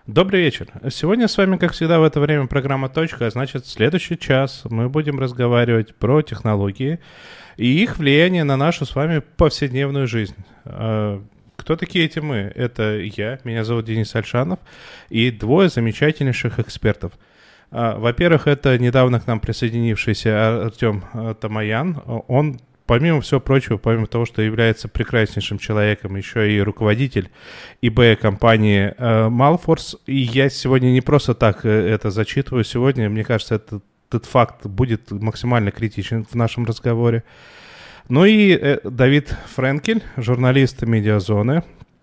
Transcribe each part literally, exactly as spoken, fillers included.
Добрый вечер. Сегодня с вами, как всегда, в это время программа «Точка», а значит, в следующий час мы будем разговаривать про технологии и их влияние на нашу с вами повседневную жизнь. Кто такие эти мы? Это я, меня зовут Денис Альшанов, и двое замечательнейших экспертов. Во-первых, это недавно к нам присоединившийся Артем Тамаян. Он, помимо всего прочего, помимо того, что является прекраснейшим человеком, еще и руководитель eBay-компании Malforce. И я сегодня не просто так это зачитываю. Сегодня, мне кажется, этот, этот факт будет максимально критичен в нашем разговоре. Ну и Давид Френкель, журналист «Медиазоны»,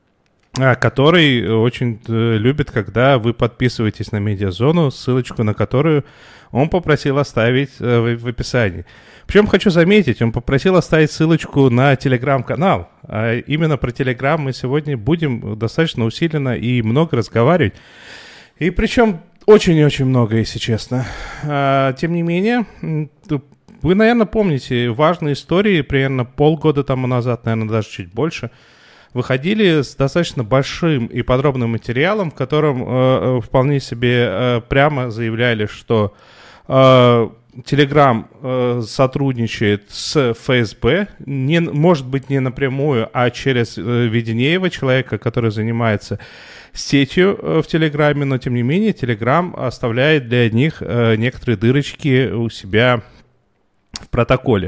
который очень любит, когда вы подписываетесь на «Медиазону», ссылочку на которую он попросил оставить в описании. Причем хочу заметить, он попросил оставить ссылочку на телеграм-канал. А именно про телеграм мы сегодня будем достаточно усиленно и много разговаривать. И причем очень и очень много, если честно. А, тем не менее, вы, наверное, помните важные истории, примерно полгода тому назад, наверное, даже чуть больше, выходили с достаточно большим и подробным материалом, в котором э, вполне себе э, прямо заявляли, что э, Telegram э, сотрудничает с эф эс бэ, не, может быть, не напрямую, а через э, Веденеева, человека, который занимается сетью э, в Телеграме, но, тем не менее, Telegram оставляет для них э, некоторые дырочки у себя в протоколе.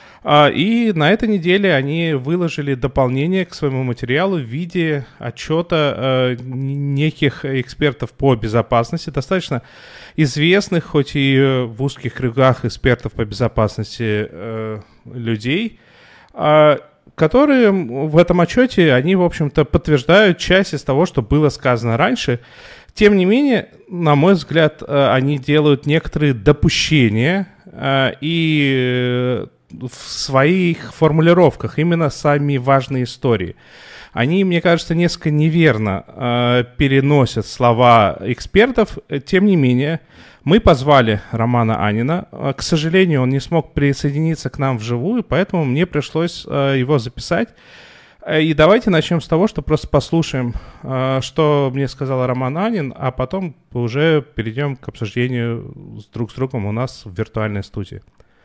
И на этой неделе они выложили дополнение к своему материалу в виде отчета э, неких экспертов по безопасности, достаточно известных, хоть и в узких кругах экспертов по безопасности э, людей, э, которые в этом отчете, они, в общем-то, подтверждают часть из того, что было сказано раньше. Тем не менее, на мой взгляд, э, они делают некоторые допущения э, и... в своих формулировках именно сами важные истории. Они, мне кажется, несколько неверно э, переносят слова экспертов. Тем не менее, мы позвали Романа Анина. К сожалению, он не смог присоединиться к нам вживую, поэтому мне пришлось э, его записать. И давайте начнем с того, что просто послушаем, э, что мне сказал Роман Анин, а потом уже перейдем к обсуждению друг с другом у нас в виртуальной студии.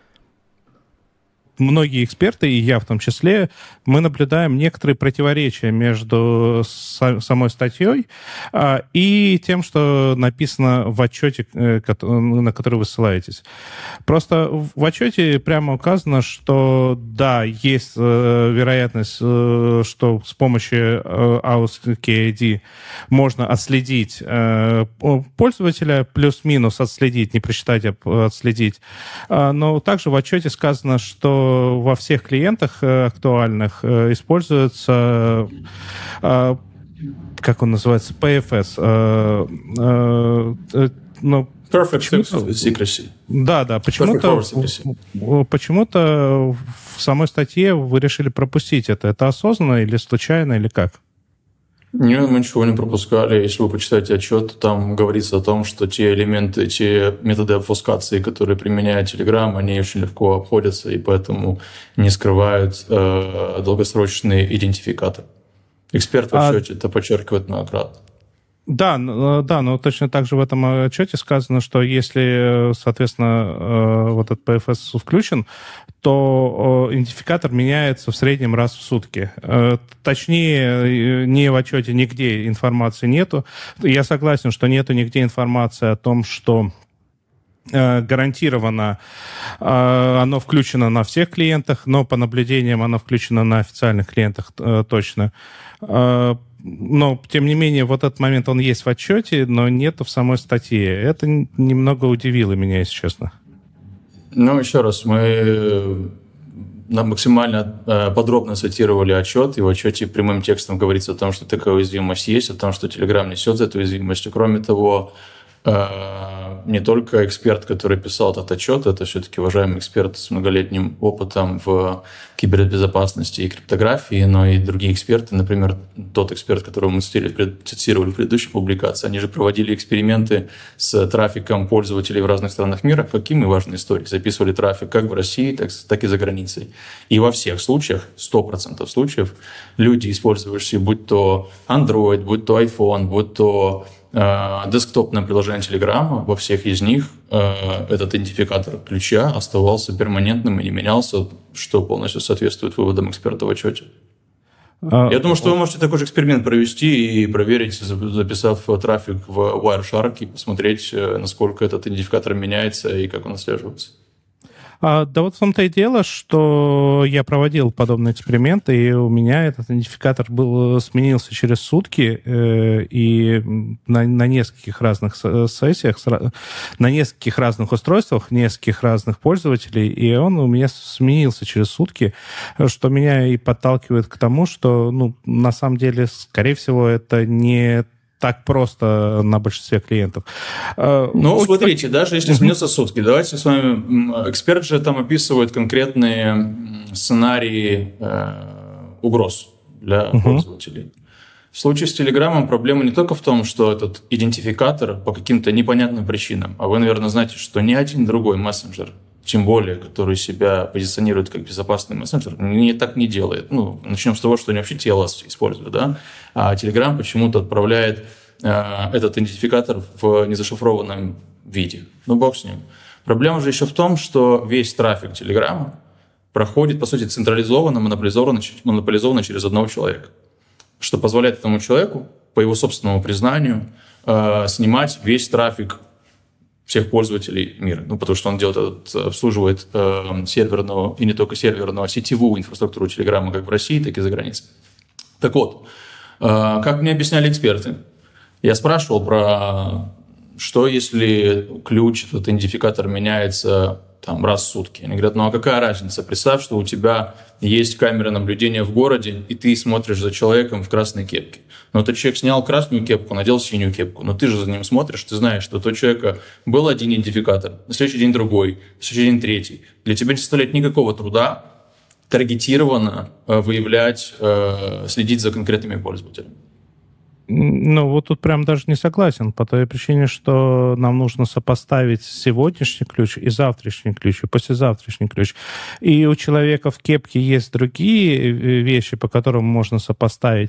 Многие эксперты, и я в том числе, мы наблюдаем некоторые противоречия между са- самой статьей а, и тем, что написано в отчете, э, ко- на который вы ссылаетесь. Просто в отчете прямо указано, что да, есть э, вероятность, э, что с помощью э, эй ю эс кей ай ди можно отследить э, пользователя, плюс-минус отследить, не прочитать, а отследить. А, но также в отчете сказано, что во всех клиентах э, актуальных э, используется, э, как он называется, пи эф эс. Э, э, э, но Perfect Secrecy. Да, да. Почему-то, почему-то в самой статье вы решили пропустить это. Это осознанно или случайно, или как? Нет, мы ничего не пропускали. Если вы почитаете отчет, там говорится о том, что те элементы, те методы обфускации, которые применяет Telegram, они очень легко обходятся и поэтому не скрывают э, долгосрочный идентификатор. Эксперт в отчете а... это подчеркивает многократно. Да, да, но точно так же в этом отчете сказано, что если, соответственно, вот этот пи эф эс включен, то идентификатор меняется в среднем раз в сутки. Точнее, ни в отчете нигде информации нету. Я согласен, что нету нигде информации о том, что гарантированно оно включено на всех клиентах, но по наблюдениям оно включено на официальных клиентах точно. Но, тем не менее, вот этот момент, он есть в отчете, но нету в самой статье. Это немного удивило меня, если честно. Ну, еще раз, мы максимально подробно цитировали отчет, и в отчете прямым текстом говорится о том, что такая уязвимость есть, о том, что Telegram несет эту уязвимость. И, кроме того, не только эксперт, который писал этот отчет, это все-таки уважаемый эксперт с многолетним опытом в кибербезопасности и криптографии, но и другие эксперты, например, тот эксперт, которого мы цитировали в предыдущей публикации, они же проводили эксперименты с трафиком пользователей в разных странах мира. Какие мы важные истории. Записывали трафик как в России, так, так и за границей. И во всех случаях, сто процентов случаев, люди, использующие будь то Android, будь то iPhone, будь то десктопное приложение Telegram, во всех из них этот идентификатор ключа оставался перманентным и не менялся, что полностью соответствует выводам эксперта в отчете. Я думаю, что вы можете такой же эксперимент провести и проверить, записав трафик в Wireshark и посмотреть, насколько этот идентификатор меняется и как он отслеживается. А, да вот в том-то и дело, что я проводил подобные эксперименты, и у меня этот идентификатор был, сменился через сутки, э, и на, на нескольких разных сессиях, на нескольких разных устройствах, нескольких разных пользователей, и он у меня сменился через сутки, что меня и подталкивает к тому, что, ну, на самом деле, скорее всего, это не так просто на большинстве клиентов. Ну, Очень... смотрите, даже если сменился сутки, давайте с вами... Эксперт же там описывает конкретные сценарии э, угроз для uh-huh. пользователей. В случае с Телеграмом проблема не только в том, что этот идентификатор по каким-то непонятным причинам, а вы, наверное, знаете, что ни один другой мессенджер, тем более, который себя позиционирует как безопасный мессенджер, не так не делает. Ну, начнем с того, что они вообще ти эл эс используют, да? А Telegram почему-то отправляет э, этот идентификатор в незашифрованном виде. Ну, бог с ним. Проблема же еще в том, что весь трафик Telegram проходит, по сути, централизованно, монополизованно, монополизованно через одного человека, что позволяет этому человеку, по его собственному признанию, э, снимать весь трафик всех пользователей мира. Ну, потому что он делает этот, обслуживает э, серверную, и не только серверную, а сетевую инфраструктуру Телеграма как в России, так и за границей. Так вот, э, как мне объясняли эксперты, я спрашивал про, что если ключ, этот идентификатор меняется там, раз в сутки. Они говорят, ну а какая разница? Представь, что у тебя есть камера наблюдения в городе, и ты смотришь за человеком в красной кепке. Но этот человек снял красную кепку, надел синюю кепку. Но ты же за ним смотришь, ты знаешь, что у того человека был один идентификатор, на следующий день другой, на следующий день третий. Для тебя не составляет никакого труда таргетированно выявлять, следить за конкретными пользователями. Ну, вот тут прям даже не согласен, по той причине, что нам нужно сопоставить сегодняшний ключ и завтрашний ключ, и послезавтрашний ключ. И у человека в кепке есть другие вещи, по которым можно сопоставить.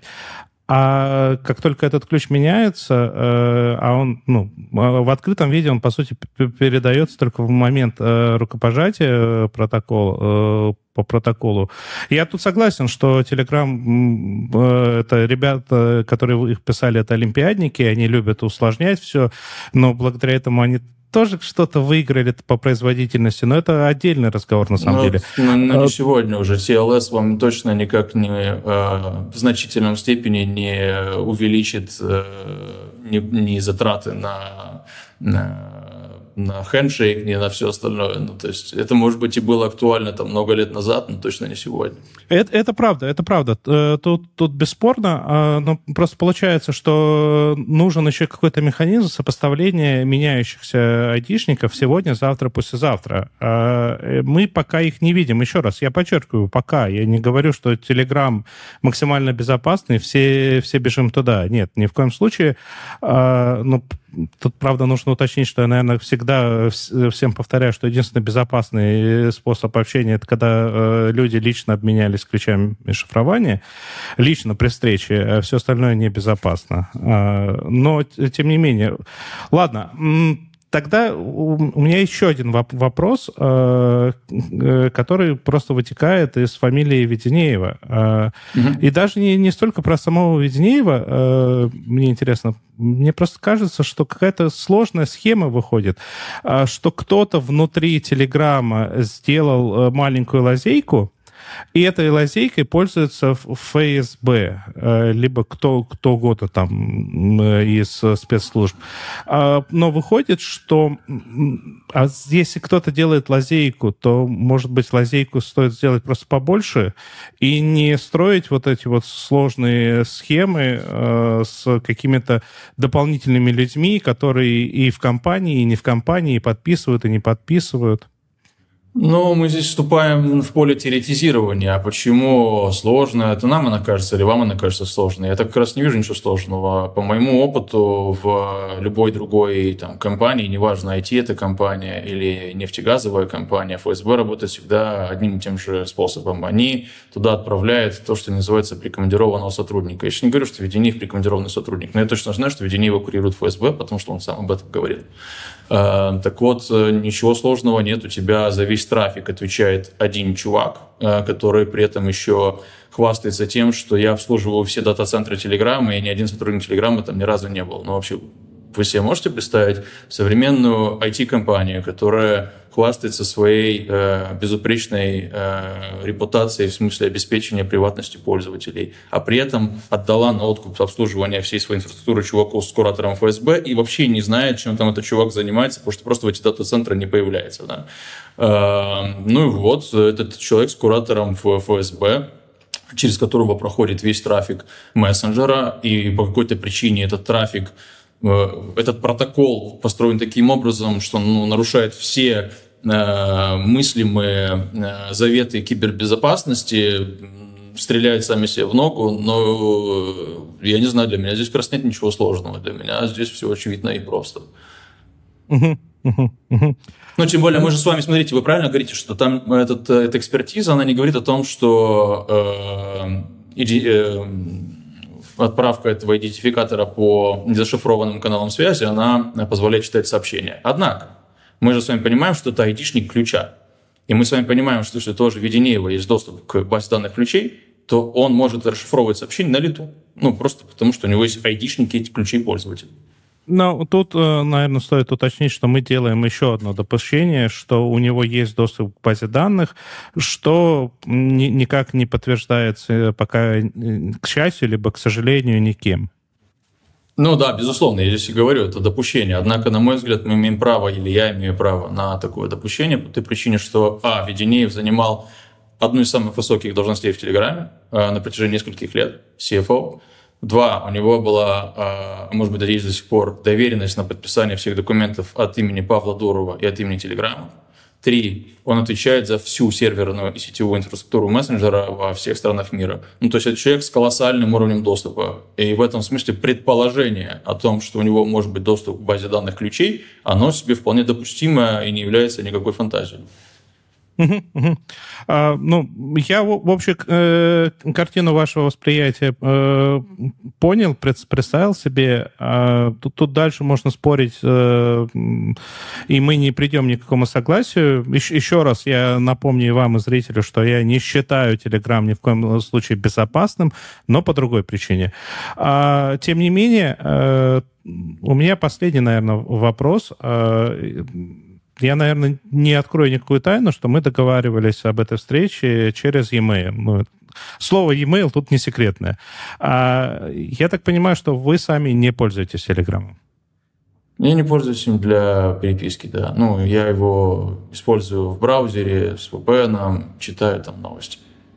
А как только этот ключ меняется, а он, ну, в открытом виде он, по сути, передается только в момент рукопожатия протокол, по протоколу. Я тут согласен, что Telegram, это ребята, которые их писали, это олимпиадники, они любят усложнять все, но благодаря этому они тоже что-то выиграли по производительности, но это отдельный разговор на самом но, деле. Но, но не сегодня уже. ти эл эс вам точно никак не э, в значительном степени не увеличит э, не, не затраты на, на на хендшейк, не на все остальное. Ну, то есть это, может быть, и было актуально там много лет назад, но точно не сегодня. Это, это правда, это правда. Тут, тут бесспорно, но просто получается, что нужен еще какой-то механизм сопоставления меняющихся айдишников сегодня, завтра, послезавтра. Мы пока их не видим. Еще раз, я подчеркиваю, пока. Я не говорю, что Telegram максимально безопасный, все, все бежим туда. Нет, ни в коем случае. Но тут, правда, нужно уточнить, что я, наверное, всегда всем повторяю, что единственный безопасный способ общения — это когда люди лично обменялись ключами шифрования, лично при встрече, а все остальное небезопасно. Но, тем не менее... Ладно, тогда у меня еще один вопрос, который просто вытекает из фамилии Веденеева. Угу. И даже не, не столько про самого Веденеева, мне интересно, мне просто кажется, что какая-то сложная схема выходит, что кто-то внутри Телеграма сделал маленькую лазейку, и этой лазейкой пользуется эф эс бэ, либо кто, кто угодно там из спецслужб. Но выходит, что а если кто-то делает лазейку, то, может быть, лазейку стоит сделать просто побольше и не строить вот эти вот сложные схемы с какими-то дополнительными людьми, которые и в компании, и не в компании, и подписывают, и не подписывают. Ну, мы здесь вступаем в поле теоретизирования. А почему сложно? Это нам она кажется или вам она кажется сложной? Я так как раз не вижу ничего сложного. По моему опыту, в любой другой там, компании, неважно, ай ти это компания или нефтегазовая компания, эф эс бэ работает всегда одним и тем же способом. Они туда отправляют то, что называется прикомандированного сотрудника. Я сейчас не говорю, что Веденеев прикомандированный сотрудник, но я точно знаю, что Веденеева курирует эф эс бэ, потому что он сам об этом говорит. Так вот, ничего сложного нет, у тебя за весь трафик отвечает один чувак, который при этом еще хвастается тем, что я обслуживаю все дата-центры Телеграма, и ни один сотрудник Телеграма там ни разу не был. Но вообще, вы себе можете представить современную ай ти-компанию, которая хвастается своей э, безупречной э, репутацией в смысле обеспечения приватности пользователей, а при этом отдала на откуп обслуживания всей своей инфраструктуры чуваку с куратором эф эс бэ и вообще не знает, чем там этот чувак занимается, потому что просто в эти дата-центры не появляется. Да? Э, ну и вот, этот человек с куратором в эф эс бэ, через которого проходит весь трафик мессенджера, и по какой-то причине этот трафик, этот протокол построен таким образом, что он ну, нарушает все э, мыслимые э, заветы кибербезопасности, стреляют сами себе в ногу, но я не знаю, для меня здесь как раз нет ничего сложного, для меня здесь все очевидно и просто. Uh-huh, uh-huh, uh-huh. Ну, тем более, мы же с вами, смотрите, вы правильно говорите, что там этот, эта экспертиза, она не говорит о том, что э, иди, э, отправка этого идентификатора по незашифрованным каналам связи, она позволяет читать сообщения. Однако, мы же с вами понимаем, что это айдишник ключа. И мы с вами понимаем, что если тоже у Веденеева есть доступ к базе данных ключей, то он может расшифровывать сообщения на лету. Ну, просто потому, что у него есть айдишники, эти ключей пользователя. Ну, тут, наверное, стоит уточнить, что мы делаем еще одно допущение, что у него есть доступ к базе данных, что ни, никак не подтверждается пока, к счастью, либо, к сожалению, никем. Ну да, безусловно, я здесь и говорю, это допущение. Однако, на мой взгляд, мы имеем право, или я имею право на такое допущение по той причине, что, а, Веденеев занимал одну из самых высоких должностей в Телеграме на протяжении нескольких лет, си эф о. Два, у него была, может быть, есть до сих пор доверенность на подписание всех документов от имени Павла Дурова и от имени Телеграма. Три, он отвечает за всю серверную и сетевую инфраструктуру мессенджера во всех странах мира. Ну, то есть это человек с колоссальным уровнем доступа. И в этом смысле предположение о том, что у него может быть доступ к базе данных ключей, оно себе вполне допустимо и не является никакой фантазией. Uh-huh, uh-huh. А, ну, я, в общем, э, картину вашего восприятия э, понял, пред, представил себе. А, тут, тут дальше можно спорить, э, и мы не придем ни к какому согласию. Еще, еще раз я напомню вам и зрителю, что я не считаю Telegram ни в коем случае безопасным, но по другой причине. А, тем не менее, э, у меня последний, наверное, вопрос. Э, Я, наверное, не открою никакую тайну, что мы договаривались об этой встрече через e-mail. Ну, слово e-mail тут не секретное. А я так понимаю, что вы сами не пользуетесь Телеграмом. Я не пользуюсь им для переписки, да. Ну, я его использую в браузере с ви пи эн, читаю там новости.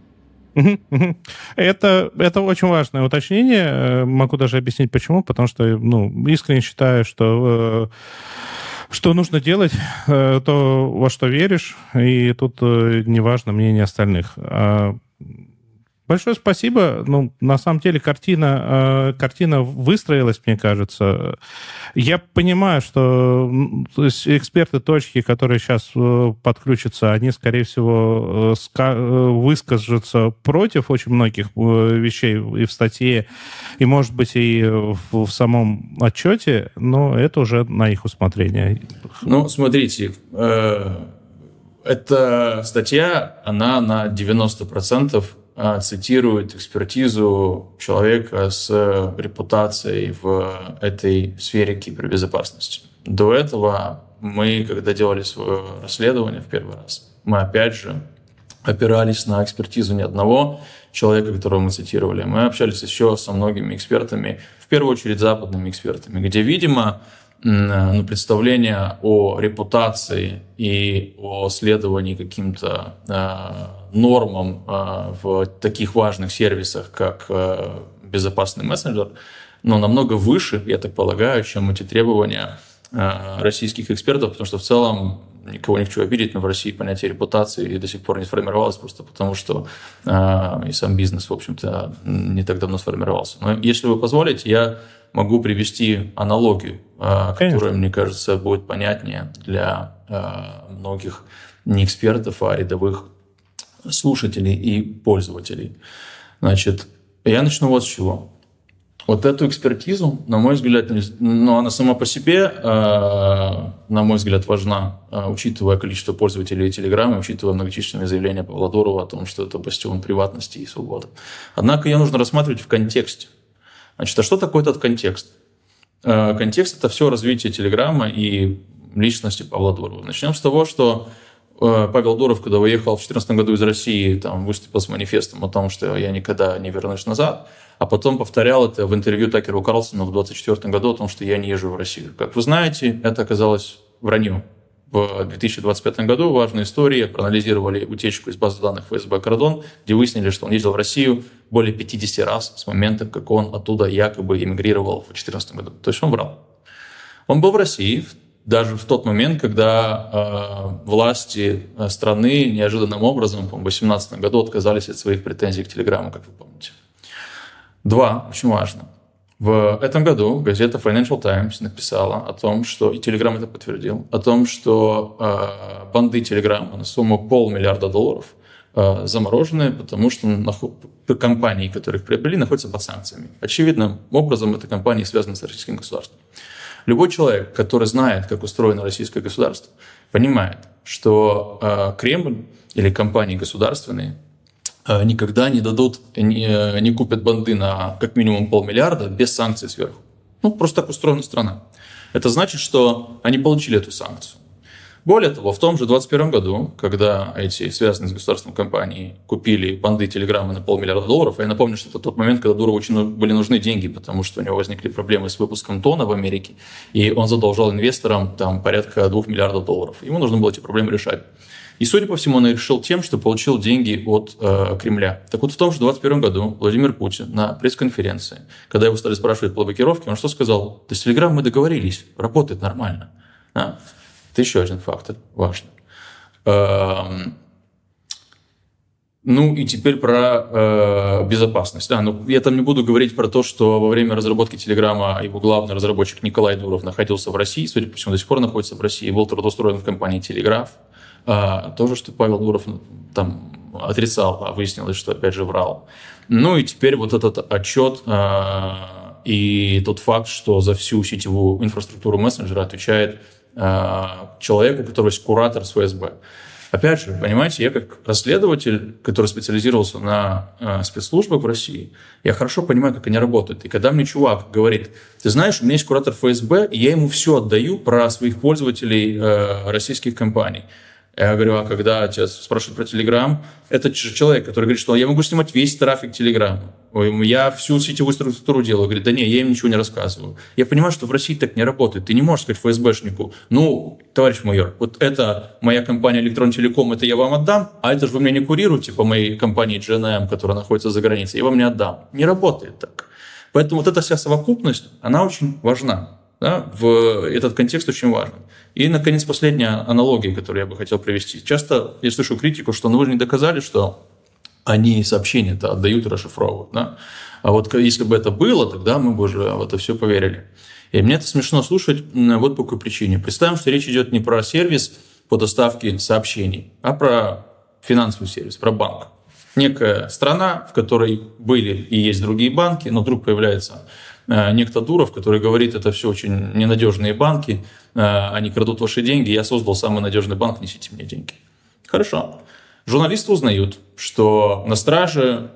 Это, это очень важное уточнение. Могу даже объяснить, почему. Потому что, ну, искренне считаю, что... Что нужно делать, то, во что веришь, и тут не важно мнение остальных. Большое спасибо. Ну, на самом деле, картина, картина выстроилась, мне кажется. Я понимаю, что то есть эксперты точки, которые сейчас подключатся, они, скорее всего, выскажутся против очень многих вещей и в статье, и, может быть, и в, в самом отчете, но это уже на их усмотрение. Ну, смотрите, э, эта статья, она на девяносто процентов цитирует экспертизу человека с репутацией в этой сфере кибербезопасности. До этого мы, когда делали свое расследование в первый раз, мы опять же опирались на экспертизу не одного человека, которого мы цитировали. Мы общались еще со многими экспертами, в первую очередь западными экспертами, где, видимо, ну, представление о репутации и о следовании каким-то э, нормам э, в таких важных сервисах, как э, безопасный мессенджер, но намного выше, я так полагаю, чем эти требования э, российских экспертов, потому что в целом никого не хочу обидеть, но в России понятие репутации до сих пор не сформировалось, просто потому что э, и сам бизнес, в общем-то, не так давно сформировался. Но если вы позволите, я могу привести аналогию, э, которая, мне кажется, будет понятнее для э, многих не экспертов, а рядовых слушателей и пользователей. Значит, я начну вот с чего. Вот эту экспертизу, на мой взгляд, ну, она сама по себе, э, на мой взгляд, важна, э, учитывая количество пользователей Telegram, учитывая многочисленные заявления Павла Дурова о том, что это бастион приватности и свободы. Однако ее нужно рассматривать в контексте. Значит, а что такое этот контекст? Э, контекст – это все развитие Telegram и личности Павла Дурова. Начнем с того, что э, Павел Дуров, когда уехал в две тысячи четырнадцатом году из России, там, выступил с манифестом о том, что я никогда не вернусь назад, а потом повторял это в интервью Такеру Карлсону в двадцать четвёртом году о том, что я не езжу в Россию. Как вы знаете, это оказалось враньем. В две тысячи двадцать пятом году важные истории проанализировали утечку из базы данных эф эс бэ «Кордон», где выяснили, что он ездил в Россию более пятьдесят раз с момента, как он оттуда якобы эмигрировал в две тысячи четырнадцатом году. То есть он врал. Он был в России даже в тот момент, когда э, власти страны неожиданным образом, по-моему, в две тысячи восемнадцатом году отказались от своих претензий к Телеграму, как вы помните. Два, очень важно. В этом году газета Financial Times написала о том, что, и Telegram это подтвердил, о том, что э, банды Telegram на сумму полмиллиарда долларов э, заморожены, потому что наход... компании, которые их приобрели, находятся под санкциями. Очевидным образом, это компании связаны с российским государством. Любой человек, который знает, как устроено российское государство, понимает, что э, Кремль или компании государственные никогда не дадут, не, не купят банды на как минимум полмиллиарда без санкций сверху. Ну, просто так устроена страна. Это значит, что они получили эту санкцию. Более того, в том же двадцать первом году, когда эти связанные с государством компании купили банды Телеграма на полмиллиарда долларов, я напомню, что это тот момент, когда Дурову очень были нужны деньги, потому что у него возникли проблемы с выпуском тона в Америке, и он задолжал инвесторам там порядка двух миллиардов долларов. Ему нужно было эти проблемы решать. И, судя по всему, он решил тем, что получил деньги от э, Кремля. Так вот, в том же двадцать первом году Владимир Путин на пресс-конференции, когда его стали спрашивать по блокировке, он что сказал? Да с Телеграм мы договорились, работает нормально. А? Это еще один фактор важный. Эм... Ну и теперь про э, безопасность. А, ну, я там не буду говорить про то, что во время разработки Телеграма его главный разработчик Николай Дуров находился в России, судя по всему, до сих пор находится в России, был трудоустроен в компании «Телеграф». А, тоже, что Павел Дуров там отрицал, а выяснилось, что опять же врал. Ну и теперь вот этот отчет а, и тот факт, что за всю сетевую инфраструктуру мессенджера отвечает а, человек, у которого есть куратор с эф эс бэ. Опять же, понимаете, я как расследователь, который специализировался на э, спецслужбах в России, я хорошо понимаю, как они работают. И когда мне чувак говорит, ты знаешь, у меня есть куратор эф эс бэ, и я ему все отдаю про своих пользователей э, российских компаний. Я говорю, а когда тебя спрашивают про Telegram, это человек, который говорит, что я могу снимать весь трафик Telegram. Я всю сетевую структуру делаю. Говорит, да не, я им ничего не рассказываю. Я понимаю, что в России так не работает. Ты не можешь сказать эф эс бэшнику, ну, товарищ майор, вот это моя компания Электрон Телеком, это я вам отдам, а это же вы меня не курируете по моей компании джи эн эм, которая находится за границей, я вам не отдам. Не работает так. Поэтому вот эта вся совокупность, она очень важна. Да, в этот контекст очень важен. И, наконец, последняя аналогия, которую я бы хотел привести. Часто я слышу критику, что ну, вы же не доказали, что они сообщения-то отдают и расшифровывают. Да? А вот если бы это было, тогда мы бы уже в это все поверили. И мне это смешно слушать вот по какой причине. Представим, что речь идет не про сервис по доставке сообщений, а про финансовый сервис, про банк. Некая страна, в которой были и есть другие банки, но вдруг появляется некто Дуров, который говорит, это все очень ненадежные банки, они крадут ваши деньги, я создал самый надежный банк, несите мне деньги. Хорошо. Журналисты узнают, что на страже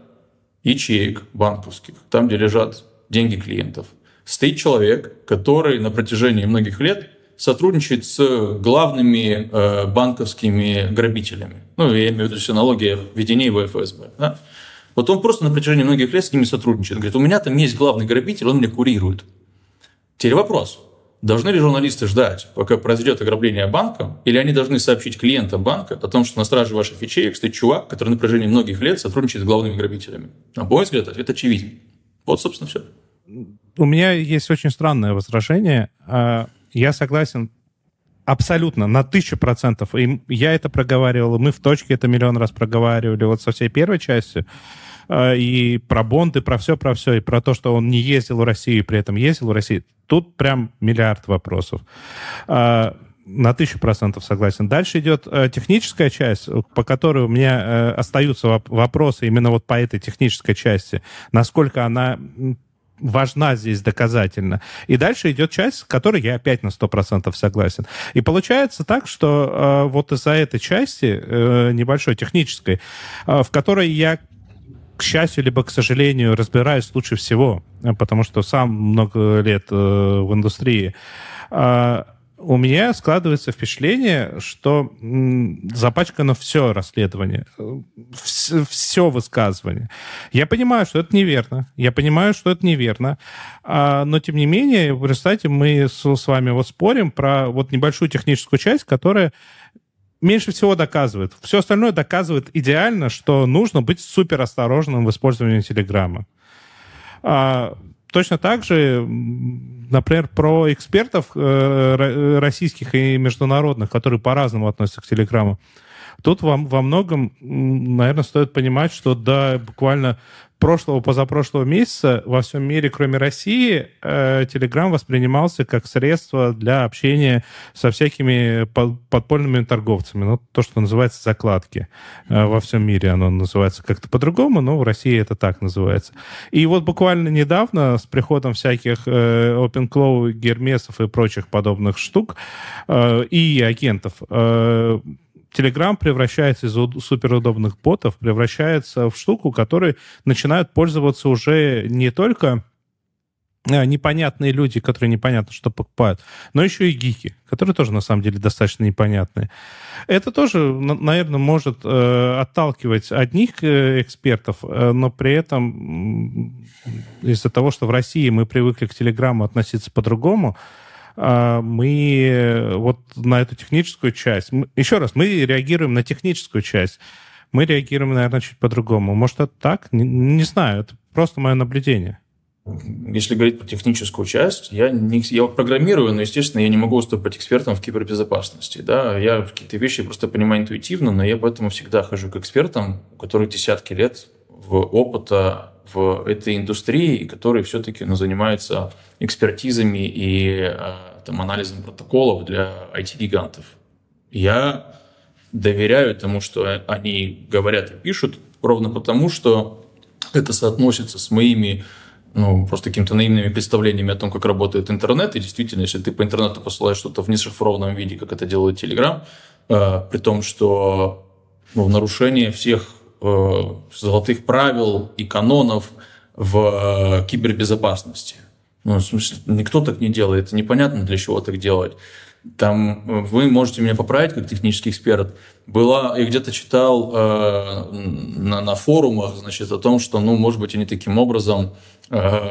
ячеек банковских, там, где лежат деньги клиентов, стоит человек, который на протяжении многих лет сотрудничает с главными э, банковскими грабителями. Ну, я имею в виду аналогия введения в эф эс бэ. Да? Вот он просто на протяжении многих лет с ними сотрудничает. Он говорит, у меня там есть главный грабитель, он меня курирует. Теперь вопрос. Должны ли журналисты ждать, пока произойдет ограбление банка, или они должны сообщить клиентам банка о том, что на страже ваших ячеек стоит чувак, который на протяжении многих лет сотрудничает с главными грабителями? На мой взгляд, ответ очевиден. Вот, собственно, все. У меня есть очень странное возражение. Я согласен абсолютно, на тысячу процентов. И я это проговаривал, мы в точке это миллион раз проговаривали, вот со всей первой частью. И про Бонд, и про все, про все, и про то, что он не ездил в Россию, и при этом ездил в Россию. Тут прям миллиард вопросов. На тысячу процентов согласен. Дальше идет техническая часть, по которой у меня остаются вопросы именно вот по этой технической части. Насколько она важна здесь доказательно. И дальше идет часть, с которой я опять на сто процентов согласен. И получается так, что вот из-за этой части, небольшой технической, в которой я, к счастью, либо к сожалению, разбираюсь лучше всего, потому что сам много лет э, в индустрии, э, у меня складывается впечатление, что м, запачкано все расследование, все, все высказывание. Я понимаю, что это неверно, я понимаю, что это неверно, э, но тем не менее, представьте, мы с, с вами вот спорим про вот небольшую техническую часть, которая меньше всего доказывает. Все остальное доказывает идеально, что нужно быть супер осторожным в использовании Телеграма. А, точно так же, например, про экспертов э, российских и международных, которые по-разному относятся к Телеграму. Тут во, во многом, наверное, стоит понимать, что до буквально прошлого, позапрошлого месяца во всем мире, кроме России, Telegram воспринимался как средство для общения со всякими подпольными торговцами. Ну, то, что называется закладки. Во всем мире оно называется как-то по-другому, но в России это так называется. И вот буквально недавно с приходом всяких OpenClaw, Гермесов и прочих подобных штук и агентов, Telegram превращается из суперудобных ботов, превращается в штуку, которой начинают пользоваться уже не только непонятные люди, которые непонятно что покупают, но еще и гики, которые тоже на самом деле достаточно непонятные. Это тоже, наверное, может э, отталкивать одних экспертов, э, но при этом из-за того, что в России мы привыкли к Телеграму относиться по-другому, мы вот на эту техническую часть... Мы, еще раз, мы реагируем на техническую часть. Мы реагируем, наверное, чуть по-другому. Может, это так? Не, не знаю, это просто мое наблюдение. Если говорить про техническую часть, я, не, я программирую, но, естественно, я не могу выступать экспертом в кибербезопасности. Да? Я какие-то вещи просто понимаю интуитивно, но я поэтому всегда хожу к экспертам, у которых десятки лет в опыта в этой индустрии, и которые все-таки ну, занимаются экспертизами и там, анализом протоколов для ай ти-гигантов. Я доверяю тому, что они говорят и пишут, ровно потому, что это соотносится с моими ну, просто какими-то наивными представлениями о том, как работает интернет. И действительно, если ты по интернету посылаешь что-то в незашифрованном виде, как это делает Telegram, э, при том, что ну, в нарушение всех э, золотых правил и канонов в э, кибербезопасности. Ну, в смысле, никто так не делает, это непонятно, для чего так делать. Там вы можете меня поправить как технический эксперт. Была, я где-то читал э, на, на форумах, значит, о том, что, ну, может быть, они таким образом э,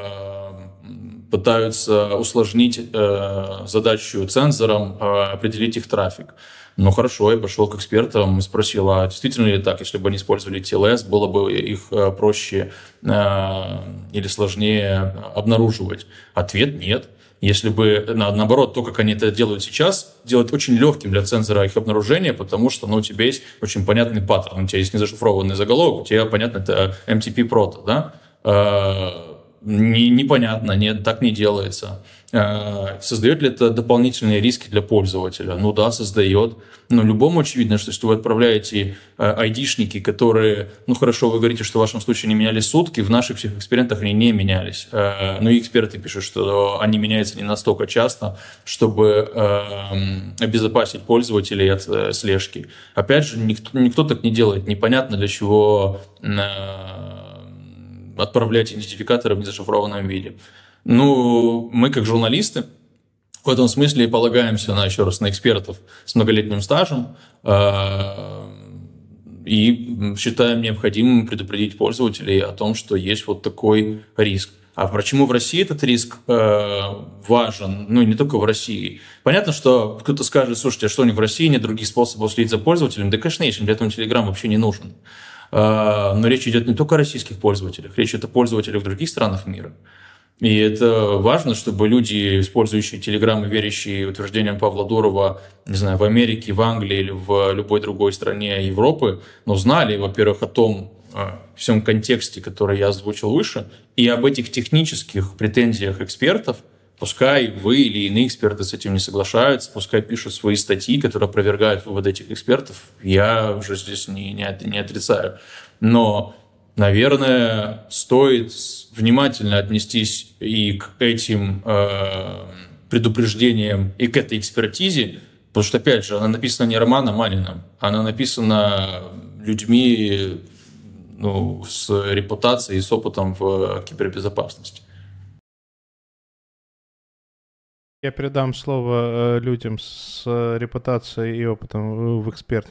пытаются усложнить э, задачу цензорам э, определить их трафик. Ну, хорошо, я пошел к экспертам и спросил, а действительно ли так, если бы они использовали ти эл эс, было бы их проще э, или сложнее обнаруживать? Ответ – нет. Если бы, наоборот, то, как они это делают сейчас, делать очень легким для цензора их обнаружения, потому что ну, у тебя есть очень понятный паттерн, у тебя есть незашифрованный заголовок, у тебя, понятно, это эм ти пи прото, да? Э, не, непонятно, нет, так не делается. Создает ли это дополнительные риски для пользователя? Ну да, создает. Но любому очевидно, что если вы отправляете айдишники, которые, ну хорошо, вы говорите, что в вашем случае не менялись сутки, в наших всех экспериментах они не менялись. Ну и эксперты пишут, что они меняются не настолько часто, чтобы обезопасить пользователей от слежки. Опять же, никто, никто так не делает. Непонятно, для чего отправлять идентификаторы в незашифрованном виде. Ну, мы как журналисты в этом смысле полагаемся на, еще раз, на экспертов с многолетним стажем э, и считаем необходимым предупредить пользователей о том, что есть вот такой риск. А почему в России этот риск э, важен? Ну, и не только в России. Понятно, что кто-то скажет, слушайте, а что не в России, нет других способов следить за пользователем? Да, конечно, есть, для этого Telegram вообще не нужен. Э, но речь идет не только о российских пользователях, речь идет о пользователях в других странах мира. И это важно, чтобы люди, использующие Telegram и верящие утверждениям Павла Дурова, не знаю, в Америке, в Англии или в любой другой стране Европы, но знали, во-первых, о том, всем контексте, который я озвучил выше, и об этих технических претензиях экспертов. Пускай вы или иные эксперты с этим не соглашаются, пускай пишут свои статьи, которые опровергают выводы этих экспертов. Я уже здесь не, не, не отрицаю. Но, наверное, стоит внимательно отнестись и к этим э, предупреждениям, и к этой экспертизе, потому что, опять же, она написана не Романом Маниным, она написана людьми, ну, с репутацией и с опытом в кибербезопасности. Я передам слово людям с репутацией и опытом в эксперт,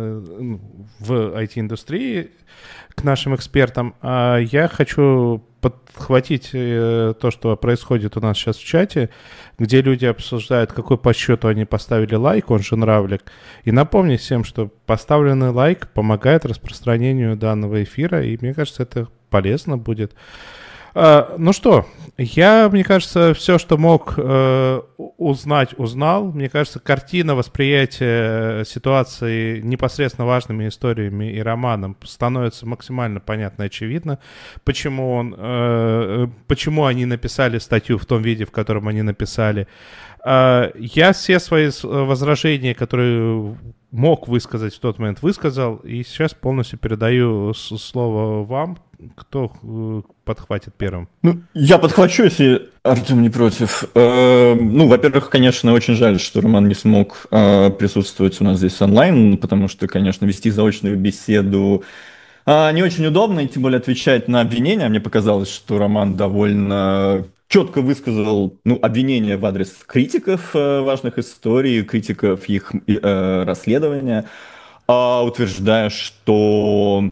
в ай ти-индустрии, к нашим экспертам. А я хочу подхватить то, что происходит у нас сейчас в чате, где люди обсуждают, какой по счету они поставили лайк, он же нравлик, и напомнить всем, что поставленный лайк помогает распространению данного эфира, и мне кажется, это полезно будет. Uh, ну что, я, мне кажется, все, что мог uh, узнать, узнал. Мне кажется, картина восприятия ситуации непосредственно важными историями и романом становится максимально понятно и очевидно, почему, он, uh, почему они написали статью в том виде, в котором они написали. Uh, я все свои возражения, которые мог высказать в тот момент, высказал, и сейчас полностью передаю слово вам. Кто подхватит первым? Ну, я подхвачу, если Артем не против. Э, ну, во-первых, конечно, очень жаль, что Роман не смог э, присутствовать у нас здесь онлайн, потому что, конечно, вести заочную беседу э, не очень удобно, и тем более отвечать на обвинения. Мне показалось, что Роман довольно четко высказал, ну, обвинения в адрес критиков э, важных историй, критиков их э, расследования, э, утверждая, что...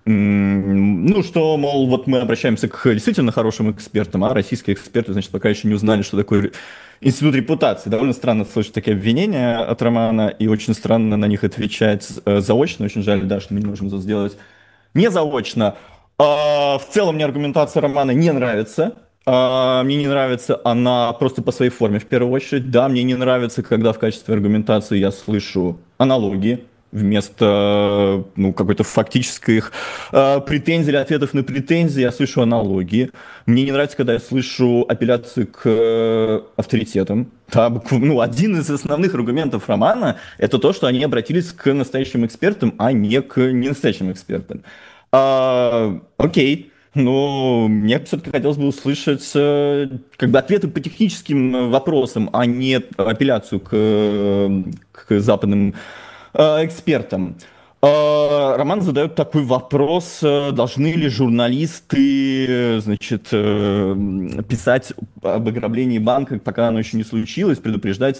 Ну, что, мол, вот мы обращаемся к действительно хорошим экспертам, а российские эксперты, значит, пока еще не узнали, что такое институт репутации. Довольно странно слышать такие обвинения от Романа, и очень странно на них отвечать заочно. Очень жаль, да, что мы не можем это сделать не заочно. А, в целом мне аргументация Романа не нравится. А, мне не нравится она просто по своей форме, в первую очередь. Да, мне не нравится, когда в качестве аргументации я слышу аналогии вместо, ну, какой-то фактических э, претензий или ответов на претензии, я слышу аналогии. Мне не нравится, когда я слышу апелляции к э, авторитетам. Да, ну, один из основных аргументов Романа – это то, что они обратились к настоящим экспертам, а не к ненастоящим экспертам. А, окей. Но мне все-таки хотелось бы услышать э, как бы ответы по техническим вопросам, а не апелляцию к, к западным экспертам. Роман задает такой вопрос: должны ли журналисты, значит, писать об ограблении банка, пока оно еще не случилось, предупреждать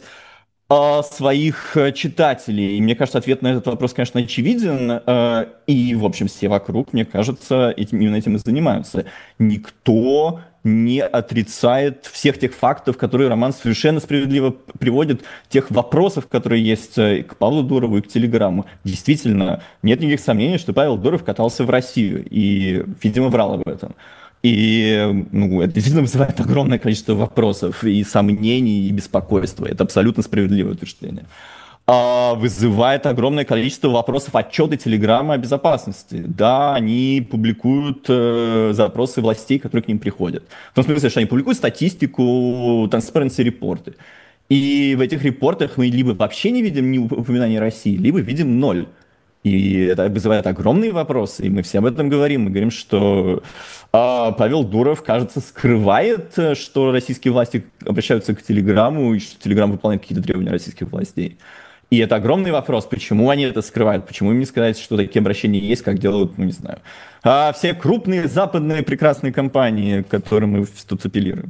своих читателей? И мне кажется, ответ на этот вопрос, конечно, очевиден. И, в общем, все вокруг, мне кажется, этим, именно этим и занимаются. Никто не отрицает всех тех фактов, которые Роман совершенно справедливо приводит, тех вопросов, которые есть к Павлу Дурову и к Телеграмму. Действительно, нет никаких сомнений, что Павел Дуров катался в Россию и, видимо, врал об этом. И, ну, это действительно вызывает огромное количество вопросов и сомнений, и беспокойства. Это абсолютно справедливое утверждение. А вызывает огромное количество вопросов отчеты Телеграма о безопасности. Да, они публикуют э, запросы властей, которые к ним приходят. В том смысле, что они публикуют статистику, transparency репорты. И в этих репортах мы либо вообще не видим ни упоминания России, либо видим ноль. И это вызывает огромные вопросы, и мы все об этом говорим. Мы говорим, что а, Павел Дуров, кажется, скрывает, что российские власти обращаются к Телеграму, и что Телеграм выполняет какие-то требования российских властей. И это огромный вопрос, почему они это скрывают, почему им не сказать, что такие обращения есть, как делают, ну не знаю, а все крупные западные прекрасные компании, к которым мы тут апеллируем.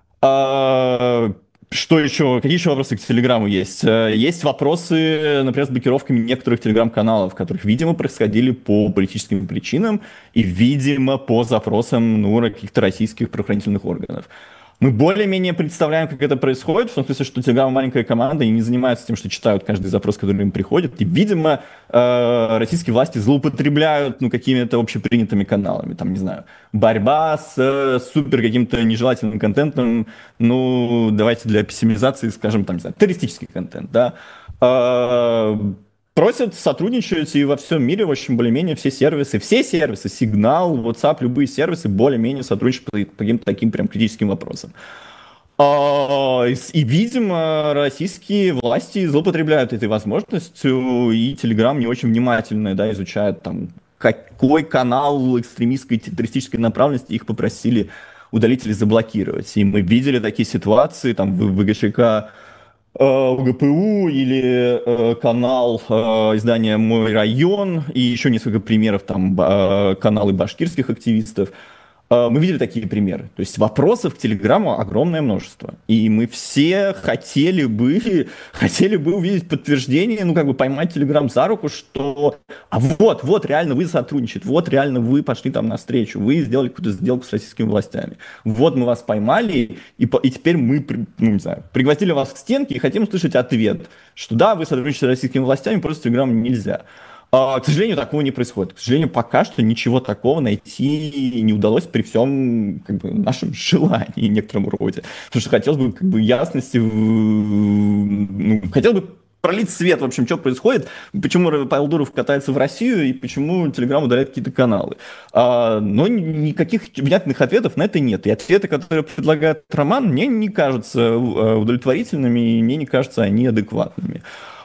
А, что еще? Какие еще вопросы к Телеграму есть? Есть вопросы, например, с блокировками некоторых Телеграм-каналов, которых, видимо, происходили по политическим причинам и, видимо, по запросам, ну, каких-то российских правоохранительных органов. Мы более-менее представляем, как это происходит, в том смысле, что Telegram маленькая команда и не занимаются тем, что читают каждый запрос, который им приходит. И, видимо, э, российские власти злоупотребляют ну, какими-то общепринятыми каналами. Там, не знаю, борьба с э, супер каким-то нежелательным контентом. Ну, давайте для пессимизации скажем, там, не знаю, террористический контент, да. Э, Просят сотрудничать, и во всем мире, в общем, более-менее все сервисы, все сервисы, Signal, WhatsApp, любые сервисы более-менее сотрудничают по, по каким-то таким прям критическим вопросам. А, и, и, видимо, российские власти злоупотребляют этой возможностью, и Telegram не очень внимательно, да, изучает, там, какой канал экстремистской террористической направленности их попросили удалить или заблокировать. И мы видели такие ситуации, там, в ВГШК, УГПУ или э, канал э, издания «Мой район» и еще несколько примеров, там, э, каналы башкирских активистов. Э, мы видели такие примеры. То есть вопросов к Телеграму огромное множество. И мы все хотели бы, хотели бы увидеть подтверждение, ну, как бы поймать Телеграм за руку, что а вот, вот, реально вы сотрудничаете, вот, реально вы пошли там навстречу, вы сделали какую-то сделку с российскими властями. Вот мы вас поймали, и, и теперь мы, ну, не знаю, пригвоздили вас к стенке и хотим услышать ответ, что да, вы сотрудничаете с российскими властями, просто Телеграм нельзя. А, к сожалению, такого не происходит. К сожалению, пока что ничего такого найти не удалось при всем как бы, нашем желании некотором роде. Потому что хотелось бы как бы ясности, ну, хотелось бы пролить свет, в общем, что происходит, почему Павел Дуров катается в Россию и почему Telegram удаляет какие-то каналы. А, но никаких внятных ответов на это нет. И ответы, которые предлагает Роман, мне не кажутся удовлетворительными, и мне не кажутся они адекватными.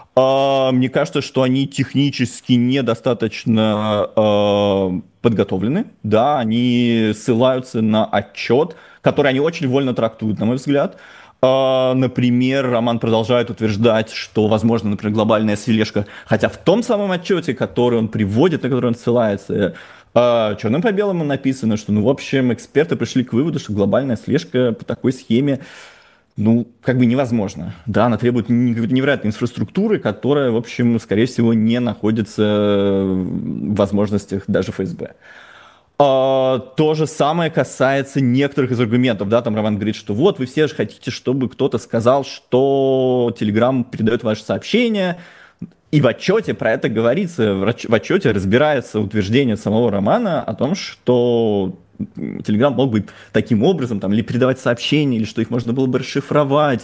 А, мне кажется, что они технически недостаточно а, подготовлены. Да, они ссылаются на отчет, который они очень вольно трактуют, на мой взгляд. Например, Роман продолжает утверждать, что, возможно, например, глобальная слежка, хотя в том самом отчете, который он приводит, на который он ссылается, черным по белому написано, что, ну, в общем, эксперты пришли к выводу, что глобальная слежка по такой схеме, ну, как бы невозможно. Да, она требует невероятной инфраструктуры, которая, в общем, скорее всего, не находится в возможностях даже эф эс бэ. Uh, то же самое касается некоторых из аргументов, да, там Роман говорит, что вот вы все же хотите, чтобы кто-то сказал, что Telegram передает ваши сообщения, и в отчете про это говорится, в отчете разбирается утверждение самого Романа о том, что Telegram мог бы таким образом там, или передавать сообщения, или что их можно было бы расшифровать.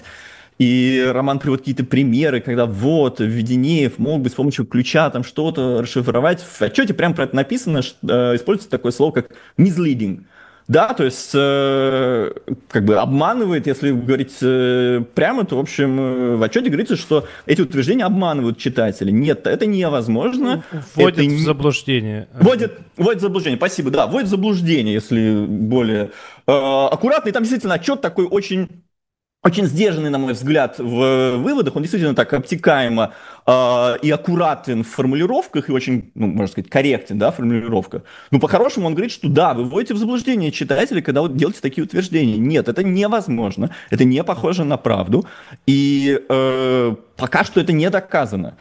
И Роман приводит какие-то примеры, когда вот Веденеев мог бы с помощью ключа там что-то расшифровать. В отчете прямо про это написано, что, э, используется такое слово, как misleading. Да, то есть э, как бы обманывает, если говорить э, прямо, то, в общем, э, в отчете говорится, что эти утверждения обманывают читателей. Нет, это невозможно. Вводят это в заблуждение. Вводят, вводят в заблуждение, спасибо, да, вводят в заблуждение, если более э, аккуратно. И там действительно отчет такой очень... Очень сдержанный, на мой взгляд, в выводах, он действительно так обтекаемо э, и аккуратен в формулировках, и очень, ну, можно сказать, корректен, да, в формулировках. Но по-хорошему он говорит, что да, вы вводите в заблуждение читателей, когда вы делаете такие утверждения. Нет, это невозможно, это не похоже на правду, и э, пока что это не доказано.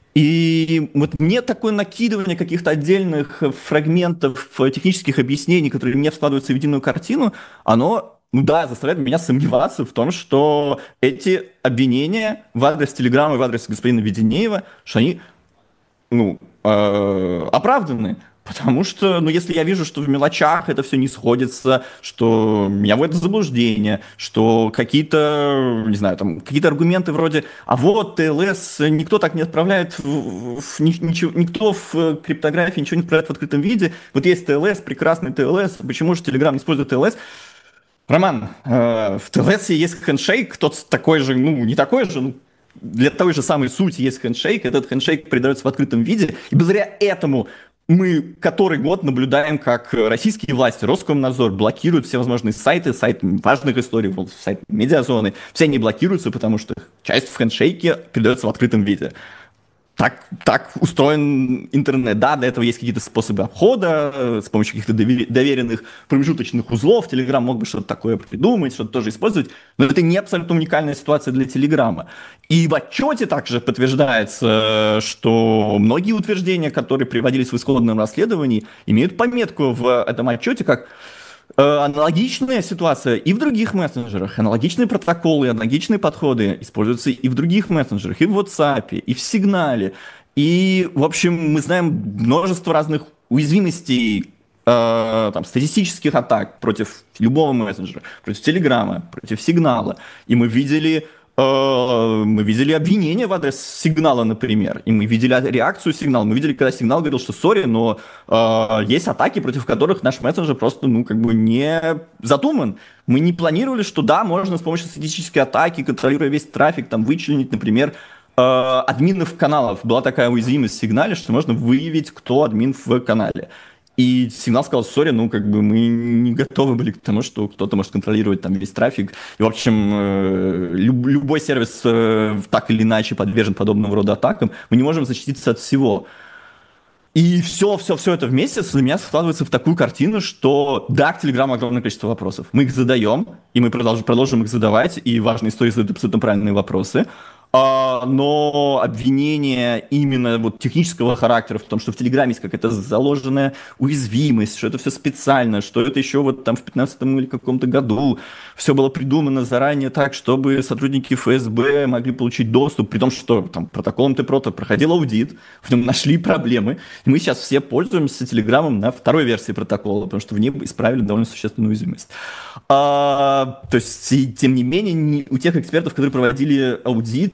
И вот мне такое накидывание каких-то отдельных фрагментов технических объяснений, которые не складываются в единую картину, оно... Ну да, заставляет меня сомневаться в том, что эти обвинения в адрес Телеграма и в адрес господина Веденеева, что они, ну, э, оправданы. Потому что, ну, если я вижу, что в мелочах это все не сходится, что меня вводят в заблуждение, что какие-то, не знаю, там, какие-то аргументы вроде, а вот ТЛС никто так не отправляет, в, в, ничего, никто в криптографии ничего не отправляет в открытом виде, вот есть ТЛС, прекрасный ТЛС, почему же Телеграм не использует ТЛС? Роман, э, в ТЛС есть хендшейк, тот такой же, ну, не такой же, ну, для той же самой сути есть хендшейк, этот хендшейк передается в открытом виде, и благодаря этому мы который год наблюдаем, как российские власти, Роскомнадзор блокируют все возможные сайты, сайты важных историй, сайты медиазоны, все они блокируются, потому что часть в хендшейке передается в открытом виде. Так, так устроен интернет. Да, для этого есть какие-то способы обхода, с помощью каких-то доверенных промежуточных узлов. Телеграм мог бы что-то такое придумать, что-то тоже использовать. Но это не абсолютно уникальная ситуация для Телеграма. И в отчете также подтверждается, что многие утверждения, которые приводились в исходном расследовании, имеют пометку в этом отчете как Э, Аналогичная ситуация и в других мессенджерах, аналогичные протоколы, аналогичные подходы используются и в других мессенджерах, и в WhatsApp, и в Сигнале. И, в общем, мы знаем множество разных уязвимостей, э, там, статистических атак против любого мессенджера, против Телеграма, против Сигнала. И мы видели Э, мы видели обвинения в адрес Сигнала, например, и мы видели реакцию Сигнала. Мы видели, когда Сигнал говорил, что сори, но э, есть атаки, против которых наш мессенджер просто, ну, как бы не задуман. Мы не планировали, что да, можно с помощью статистической атаки, контролируя весь трафик, там, вычленить, например, э, админов каналов. Была такая уязвимость в Сигнале, что можно выявить, кто админ в канале. И Сигнал сказал, сори, ну, как бы мы не готовы были к тому, что кто-то может контролировать там весь трафик. И, в общем, э, люб, любой сервис э, так или иначе подвержен подобного рода атакам. Мы не можем защититься от всего. И все, все, все это вместе для меня складывается в такую картину, что да, к Телеграму огромное количество вопросов. Мы их задаем, и мы продолжим, продолжим их задавать, и важные истории задают абсолютно правильные вопросы. А, но обвинение именно вот технического характера в том, что в Телеграме есть какая-то заложенная уязвимость, что это все специально, что это еще вот там в пятнадцатом или каком-то году все было придумано заранее так, чтобы сотрудники эф эс бэ могли получить доступ, при том, что там протокол эм тэ про проходил аудит, в нем нашли проблемы, и мы сейчас все пользуемся Телеграмом на второй версии протокола, потому что в ней исправили довольно существенную уязвимость. А, то есть, и, тем не менее, не, у тех экспертов, которые проводили аудит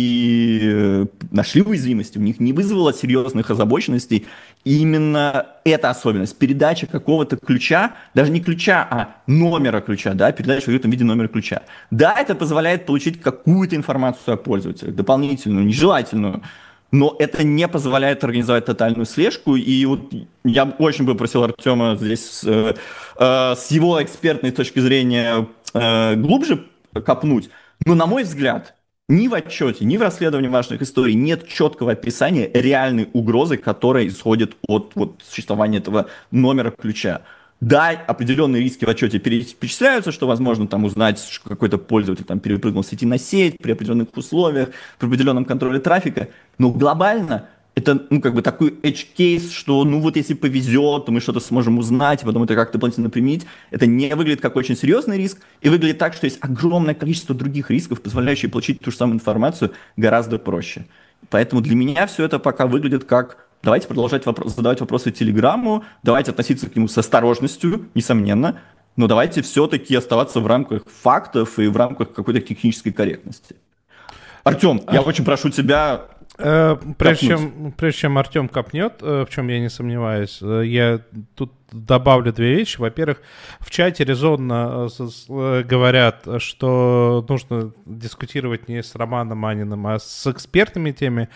и э, нашли уязвимости, у них не вызвало серьезных озабоченностей именно эта особенность, передача какого-то ключа, даже не ключа, а номера ключа, да, передача в каком-то виде номера ключа. Да, это позволяет получить какую-то информацию о пользователе, дополнительную, нежелательную, но это не позволяет организовать тотальную слежку, и вот я очень бы просил Артема здесь э, э, с его экспертной точки зрения э, глубже копнуть, но, на мой взгляд, ни в отчете, ни в расследовании важных историй нет четкого описания реальной угрозы, которая исходит от вот, существования этого номера ключа. Да, определенные риски в отчете перечисляются, что возможно там узнать, что какой-то пользователь там перепрыгнул с сети на сеть при определенных условиях, при определенном контроле трафика, но глобально это, ну, как бы такой edge case, что, ну, вот если повезет, то мы что-то сможем узнать, потом это как-то дополнительно применить. Это не выглядит как очень серьезный риск, и выглядит так, что есть огромное количество других рисков, позволяющих получить ту же самую информацию гораздо проще. Поэтому для меня все это пока выглядит как давайте продолжать вопрос, задавать вопросы Телеграму, давайте относиться к нему с осторожностью, несомненно, но давайте все-таки оставаться в рамках фактов и в рамках какой-то технической корректности. Артем, я очень прошу тебя... Прежде чем, прежде чем Артем копнет, в чем я не сомневаюсь, я тут добавлю две вещи. Во-первых, в чате резонно говорят, что нужно дискутировать не с Романом Маниным, а с экспертами теми,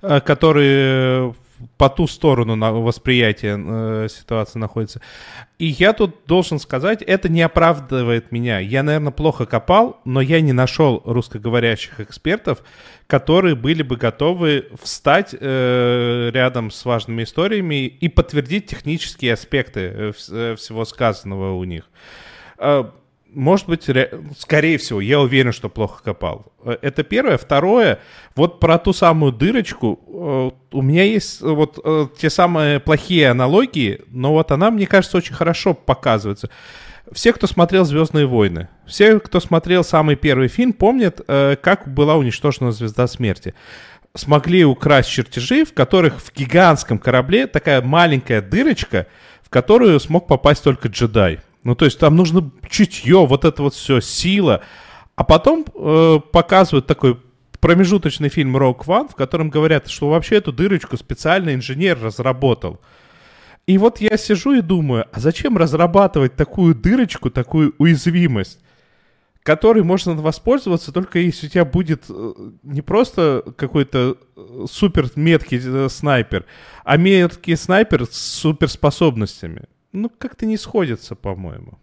которые по ту сторону на восприятия э, ситуации находятся. И я тут должен сказать, это не оправдывает меня. Я, наверное, плохо копал, но я не нашел русскоговорящих экспертов, которые были бы готовы встать э, рядом с важными историями и подтвердить технические аспекты э, всего сказанного у них. Э, Может быть, скорее всего, я уверен, что плохо копал. Это первое. Второе, вот про ту самую дырочку. У меня есть вот те самые плохие аналогии, но вот она, мне кажется, очень хорошо показывается. Все, кто смотрел «Звездные войны», все, кто смотрел самый первый фильм, помнят, как была уничтожена Звезда Смерти. Смогли украсть чертежи, в которых в гигантском корабле такая маленькая дырочка, в которую смог попасть только джедай. Ну, то есть там нужно чутье, вот это вот все, сила. А потом э, показывают такой промежуточный фильм Rogue One, в котором говорят, что вообще эту дырочку специально инженер разработал. И вот я сижу и думаю, а зачем разрабатывать такую дырочку, такую уязвимость, которой можно воспользоваться только если у тебя будет не просто какой-то супер меткий снайпер, а меткий снайпер с суперспособностями. Ну, как-то не сходится, по-моему.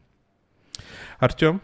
Артем?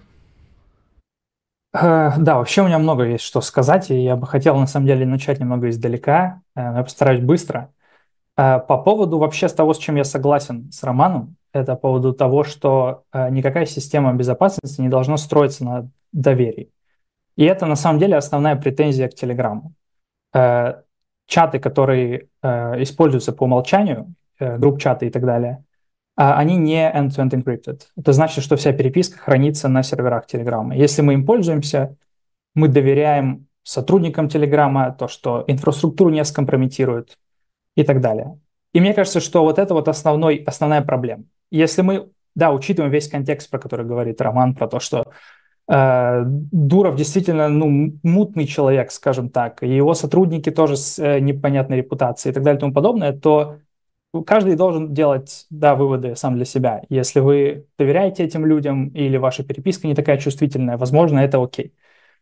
Э, да, вообще у меня много есть что сказать, и я бы хотел, на самом деле, начать немного издалека. Э, я постараюсь быстро. Э, по поводу вообще с того, с чем я согласен с Романом, это по поводу того, что э, никакая система безопасности не должна строиться на доверии. И это, на самом деле, основная претензия к Телеграму. Э, чаты, которые э, используются по умолчанию, э, групп-чаты и так далее, они не end-to-end encrypted. Это значит, что вся переписка хранится на серверах Telegram. Если мы им пользуемся, мы доверяем сотрудникам Telegram, то, что инфраструктуру не скомпрометирует и так далее. И мне кажется, что вот это вот основной, основная проблема. Если мы, да, учитываем весь контекст, про который говорит Роман, про то, что э, Дуров действительно ну, мутный человек, скажем так, и его сотрудники тоже с э, непонятной репутацией и так далее и тому подобное, то каждый должен делать, да, выводы сам для себя. Если вы доверяете этим людям или ваша переписка не такая чувствительная, возможно, это окей.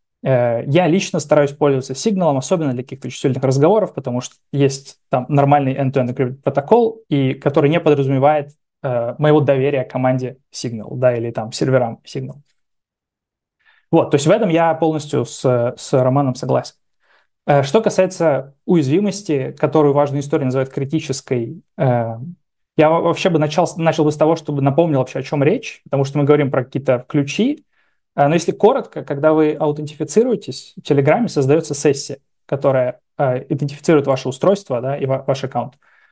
Я лично стараюсь пользоваться сигналом, особенно для каких-то чувствительных разговоров, потому что есть там нормальный end-to-end encrypted протокол, и который не подразумевает э, моего доверия команде Signal, да, или там серверам Signal. Вот, то есть в этом я полностью с, с Романом согласен. Э, что касается уязвимости, которую важная история называет критической, э, я вообще бы начал, начал бы с того, чтобы напомнил вообще, о чем речь, потому что мы говорим про какие-то ключи. Но если коротко, когда вы аутентифицируетесь, в Телеграме создается сессия, которая э, идентифицирует ваше устройство, да, и ва- ваш аккаунт.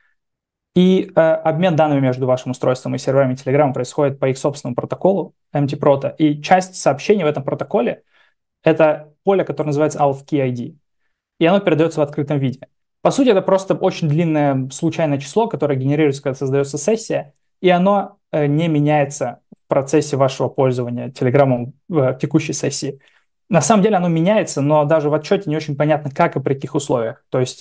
И э, обмен данными между вашим устройством и серверами Telegram происходит по их собственному протоколу эм ти прото. И часть сообщений в этом протоколе — это поле, которое называется AuthKey ай ди. И оно передается в открытом виде. По сути, это просто очень длинное случайное число, которое генерируется, когда создается сессия, и оно э, не меняется в процессе вашего пользования Telegram в текущей сессии. На самом деле оно меняется, но даже в отчете не очень понятно, как и при каких условиях. То есть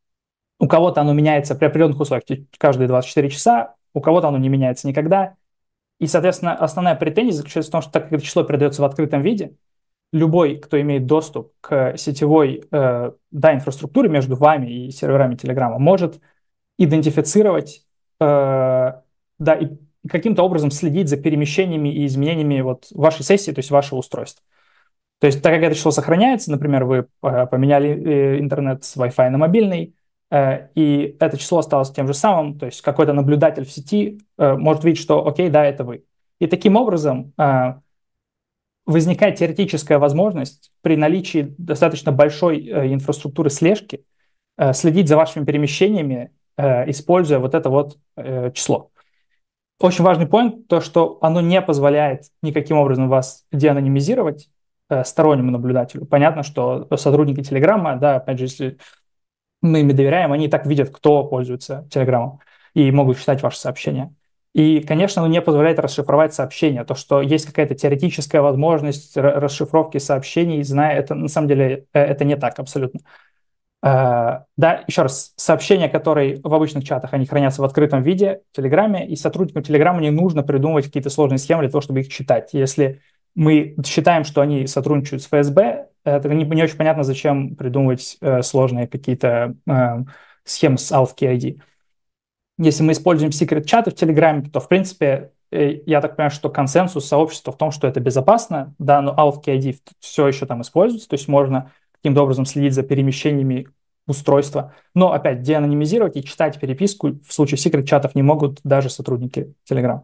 у кого-то оно меняется при определенных условиях каждые двадцать четыре часа, у кого-то оно не меняется никогда. И, соответственно, основная претензия заключается в том, что так как это число передается в открытом виде, любой, кто имеет доступ к сетевой э, да, инфраструктуре между вами и серверами Telegram, может идентифицировать э, да, и каким-то образом следить за перемещениями и изменениями вот вашей сессии, то есть вашего устройства. То есть, так как это число сохраняется, например, вы э, поменяли э, интернет с Wi-Fi на мобильный, э, и это число осталось тем же самым, то есть какой-то наблюдатель в сети э, может видеть, что окей, да, это вы. И таким образом э, возникает теоретическая возможность при наличии достаточно большой э, инфраструктуры слежки э, следить за вашими перемещениями, э, используя вот это вот э, число. Очень важный поинт, то, что оно не позволяет никаким образом вас деанонимизировать э, стороннему наблюдателю. Понятно, что сотрудники Телеграма, да, опять же, если мы им доверяем, они и так видят, кто пользуется Телеграмом, и могут читать ваши сообщения. И, конечно, оно не позволяет расшифровать сообщения. То, что есть какая-то теоретическая возможность расшифровки сообщений, зная это, на самом деле, это не так абсолютно. Uh, да, еще раз, сообщения, которые в обычных чатах, они хранятся в открытом виде в Телеграме, и сотрудникам Телеграма не нужно придумывать какие-то сложные схемы для того, чтобы их читать. Если мы считаем, что они сотрудничают с эф эс бэ, это не, не очень понятно, зачем придумывать uh, сложные какие-то uh, схемы с AuthKey ай ди. Если мы используем секрет-чаты в Телеграме, то, в принципе, я так понимаю, что консенсус сообщества в том, что это безопасно, да, но AuthKey ай ди все еще там используется, то есть можно каким-то образом следить за перемещениями устройства. Но, опять, деанонимизировать и читать переписку в случае секрет-чатов не могут даже сотрудники Telegram.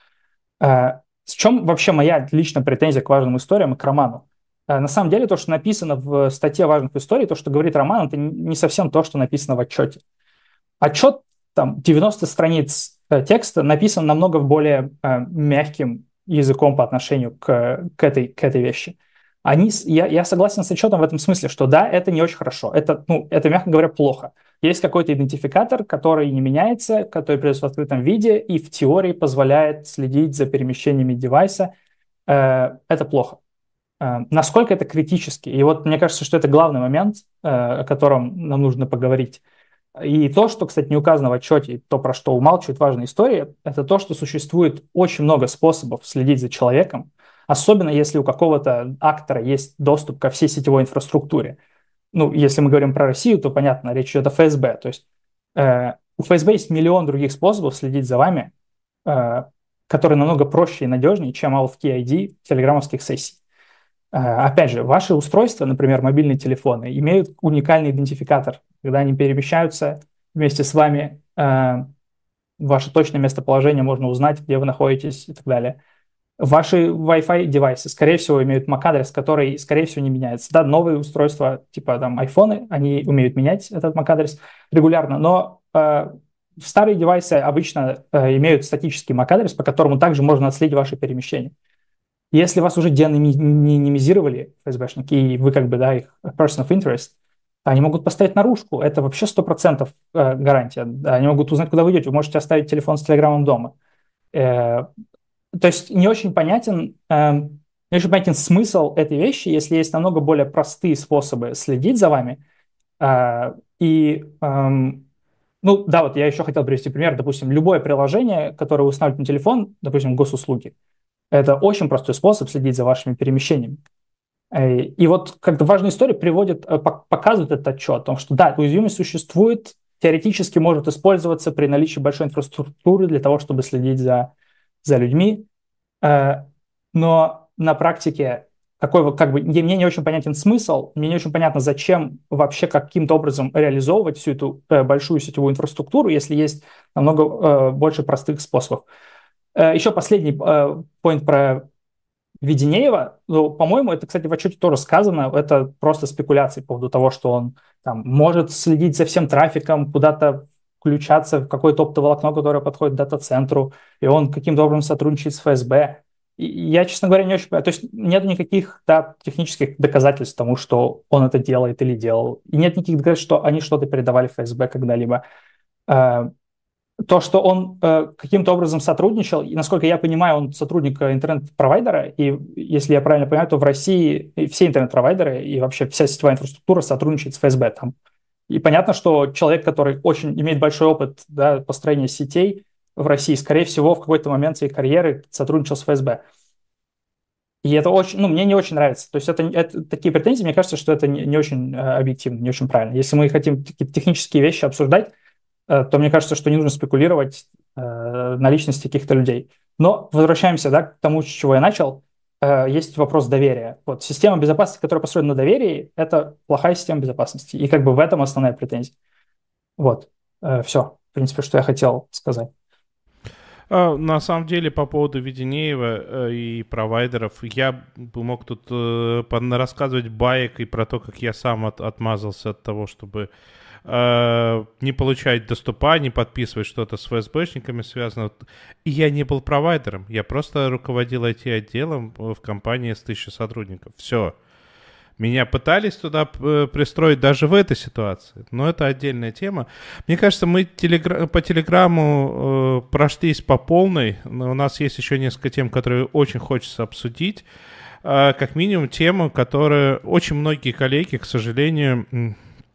В чем вообще моя личная претензия к важным историям и к Роману? На самом деле, то, что написано в статье важных историй, то, что говорит Роман, это не совсем то, что написано в отчете. Отчет, там, девяносто страниц текста написан намного более мягким языком по отношению к, к, этой, к этой вещи. Они, я, я согласен с отчетом в этом смысле, что да, это не очень хорошо. Это, ну, это, мягко говоря, плохо. Есть какой-то идентификатор, который не меняется, который придется в открытом виде и в теории позволяет следить за перемещениями девайса. Э, это плохо. Э, насколько это критически? И вот мне кажется, что это главный момент, э, о котором нам нужно поговорить. И то, что, кстати, не указано в отчете, и то, про что умалчивает важная история, это то, что существует очень много способов следить за человеком, особенно если у какого-то актора есть доступ ко всей сетевой инфраструктуре. Ну, если мы говорим про Россию, то, понятно, речь идет о эф эс бэ. То есть э, у эф эс бэ есть миллион других способов следить за вами, э, которые намного проще и надежнее, чем AuthKey ай ди телеграммовских сессий. Э, опять же, ваши устройства, например, мобильные телефоны, имеют уникальный идентификатор. Когда они перемещаются вместе с вами, э, ваше точное местоположение можно узнать, где вы находитесь и так далее. Ваши Wi-Fi девайсы, скорее всего, имеют эм эй си-адрес, который, скорее всего, не меняется. Да, новые устройства, типа там айфоны, они умеют менять этот эм эй си-адрес регулярно, но э, старые девайсы обычно э, имеют статический эм эй си-адрес, по которому также можно отследить ваши перемещения. Если вас уже деанонимизировали эф эс бэшники, и вы как бы, да, их person of interest, они могут поставить наружку. Это вообще сто процентов э, гарантия. Они могут узнать, куда вы идете. Вы можете оставить телефон с телеграммом дома. Э, то есть не очень понятен, э, не очень понятен смысл этой вещи, если есть намного более простые способы следить за вами. Э, и, э, ну да, вот я еще хотел привести пример. Допустим, любое приложение, которое вы устанавливаете на телефон, допустим, госуслуги, это очень простой способ следить за вашими перемещениями. И вот как-то важная история приводит, показывает этот отчет о том, что да, уязвимость существует, теоретически может использоваться при наличии большой инфраструктуры для того, чтобы следить за, за людьми. Но на практике такой, как бы, мне не очень понятен смысл, мне не очень понятно, зачем вообще каким-то образом реализовывать всю эту большую сетевую инфраструктуру, если есть намного больше простых способов. Еще последний поинт про Веденеева, ну, по-моему, это, кстати, в отчете тоже сказано, это просто спекуляции по поводу того, что он там может следить за всем трафиком, куда-то включаться в какое-то оптоволокно, которое подходит к дата-центру, и он каким-то образом сотрудничает с эф эс бэ. И я, честно говоря, не очень понимаю. То есть нет никаких, да, технических доказательств тому, что он это делает или делал. И нет никаких доказательств, что они что-то передавали эф эс бэ когда-либо. То, что он э, каким-то образом сотрудничал, и, насколько я понимаю, он сотрудник интернет-провайдера, и если я правильно понимаю, то в России все интернет-провайдеры и вообще вся сетевая инфраструктура сотрудничает с эф эс бэ там. И понятно, что человек, который очень имеет большой опыт, да, построения сетей в России, скорее всего, в какой-то момент своей карьеры сотрудничал с эф эс бэ. И это очень, ну, мне не очень нравится. То есть это, это такие претензии, мне кажется, что это не, не очень э, объективно, не очень правильно. Если мы хотим какие-то технические вещи обсуждать, то мне кажется, что не нужно спекулировать э, на личности каких-то людей. Но возвращаемся, да, к тому, с чего я начал. Э, есть вопрос доверия. Вот система безопасности, которая построена на доверии, это плохая система безопасности. И как бы в этом основная претензия. Вот. Э, все, в принципе, что я хотел сказать. На самом деле, по поводу Веденеева и провайдеров, я бы мог тут э, рассказывать баек и про то, как я сам от, отмазался от того, чтобы не получать доступа, не подписывать что-то с эф эс бэ-шниками связано. И я не был провайдером, я просто руководил ай ти-отделом в компании с тысячей сотрудников. Все. Меня пытались туда пристроить даже в этой ситуации, но это отдельная тема. Мне кажется, мы телегра- по Телеграму э, прошлись по полной, но у нас есть еще несколько тем, которые очень хочется обсудить. Э, как минимум тему, которую очень многие коллеги, к сожалению,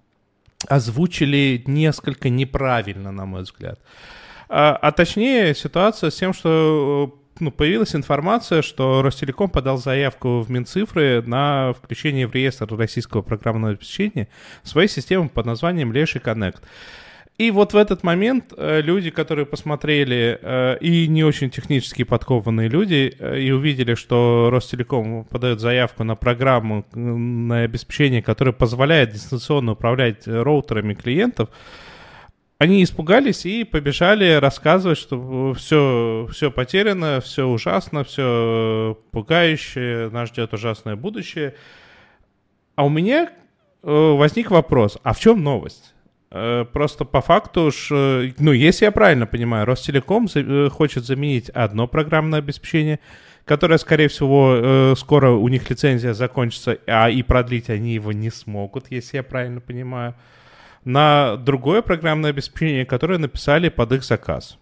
озвучили несколько неправильно, на мой взгляд. А, а точнее, ситуация с тем, что ну, появилась информация, что Ростелеком подал заявку в Минцифры на включение в реестр российского программного обеспечения своей системы под названием Леший Коннект. И вот в этот момент люди, которые посмотрели, и не очень технически подкованные люди, и увидели, что Ростелеком подает заявку на программу на обеспечение, которое позволяет дистанционно управлять роутерами клиентов, они испугались и побежали рассказывать, что все, все потеряно, все ужасно, все пугающе, нас ждет ужасное будущее. А у меня возник вопрос, а в чем новость? Просто по факту, уж, ну, если я правильно понимаю, Ростелеком хочет заменить одно программное обеспечение, которое, скорее всего, скоро у них лицензия закончится, а и продлить они его не смогут, если я правильно понимаю, на другое программное обеспечение, которое написали под их заказ.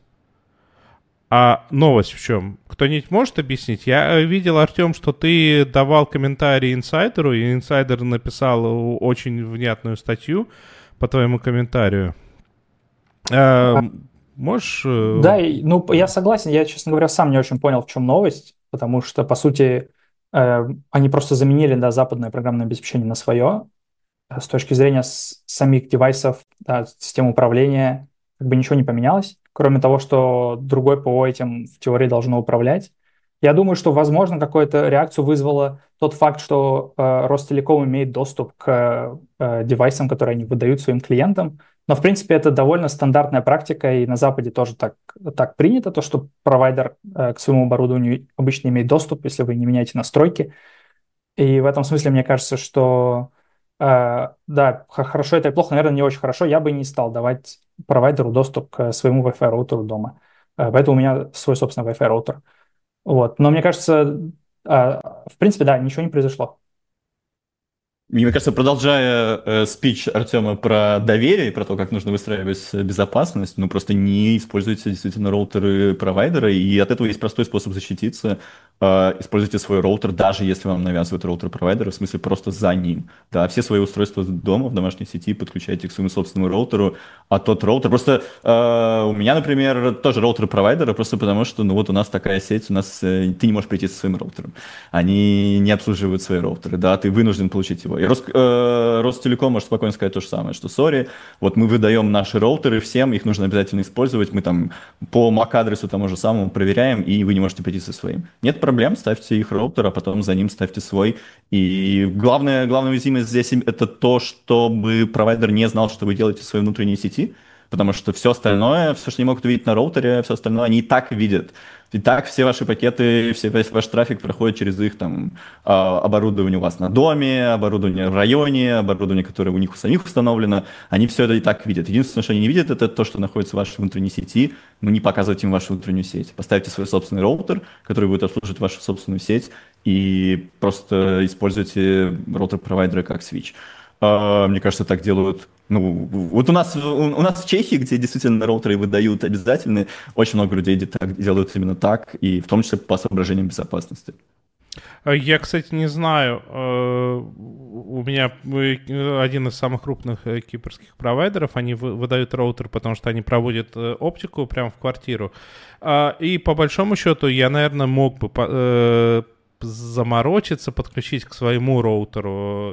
А новость в чем? Кто-нибудь может объяснить? Я видел, Артем, что ты давал комментарий инсайдеру, и инсайдер написал очень внятную статью по твоему комментарию. А, можешь... Да, ну, я согласен. Я, честно говоря, сам не очень понял, в чем новость, потому что, по сути, э, они просто заменили, да, западное программное обеспечение на свое. С точки зрения с самих девайсов, да, системы управления, как бы ничего не поменялось, кроме того, что другой ПО этим в теории должно управлять. Я думаю, что, возможно, какую-то реакцию вызвало тот факт, что э, Ростелеком имеет доступ к э, девайсам, которые они выдают своим клиентам. Но, в принципе, это довольно стандартная практика, и на Западе тоже так, так принято, то, что провайдер э, к своему оборудованию обычно имеет доступ, если вы не меняете настройки. И в этом смысле, мне кажется, что, э, да, хорошо это и плохо, наверное, не очень хорошо. Я бы не стал давать провайдеру доступ к своему Wi-Fi роутеру дома. Э, Поэтому у меня свой собственный Wi-Fi роутер. Вот. Но мне кажется, э, в принципе, да, ничего не произошло. Мне кажется, продолжая э, спич Артема про доверие и про то, как нужно выстраивать безопасность, ну просто не используйте действительно роутеры провайдера, и от этого есть простой способ защититься. Э, используйте свой роутер, даже если вам навязывают роутер провайдера, в смысле просто за ним. Да, все свои устройства дома в домашней сети подключайте к своему собственному роутеру, а тот роутер... Просто э, у меня, например, тоже роутер провайдера, просто потому что, ну вот у нас такая сеть, у нас э, ты не можешь прийти со своим роутером. Они не обслуживают свои роутеры, да, ты вынужден получить его. И Рос, э, Ростелеком может спокойно сказать то же самое, что сори, вот мы выдаем наши роутеры всем, их нужно обязательно использовать, мы там по эм эй си-адресу тому же самому проверяем, и вы не можете прийти со своим. Нет проблем, ставьте их роутер, а потом за ним ставьте свой. И главное, главная уязвимость здесь это то, чтобы провайдер не знал, что вы делаете в своей внутренней сети, потому что все остальное, все, что они могут увидеть на роутере, все остальное они и так видят. И так все ваши пакеты, все, весь ваш трафик проходит через их там оборудование у вас на доме, оборудование в районе, оборудование, которое у них у самих установлено. Они все это и так видят. Единственное, что они не видят, это то, что находится в вашей внутренней сети. Ну, не показывайте им вашу внутреннюю сеть. Поставьте свой собственный роутер, который будет обслуживать вашу собственную сеть, и просто используйте роутер-провайдеры как switch. Мне кажется, так делают. Ну, вот у нас, у нас в Чехии, где действительно роутеры выдают обязательно, очень много людей так, делают именно так, и в том числе по соображениям безопасности. Я, кстати, не знаю. У меня один из самых крупных кипрских провайдеров, они выдают роутер, потому что они проводят оптику прямо в квартиру. И по большому счету я, наверное, мог бы заморочиться, подключить к своему роутеру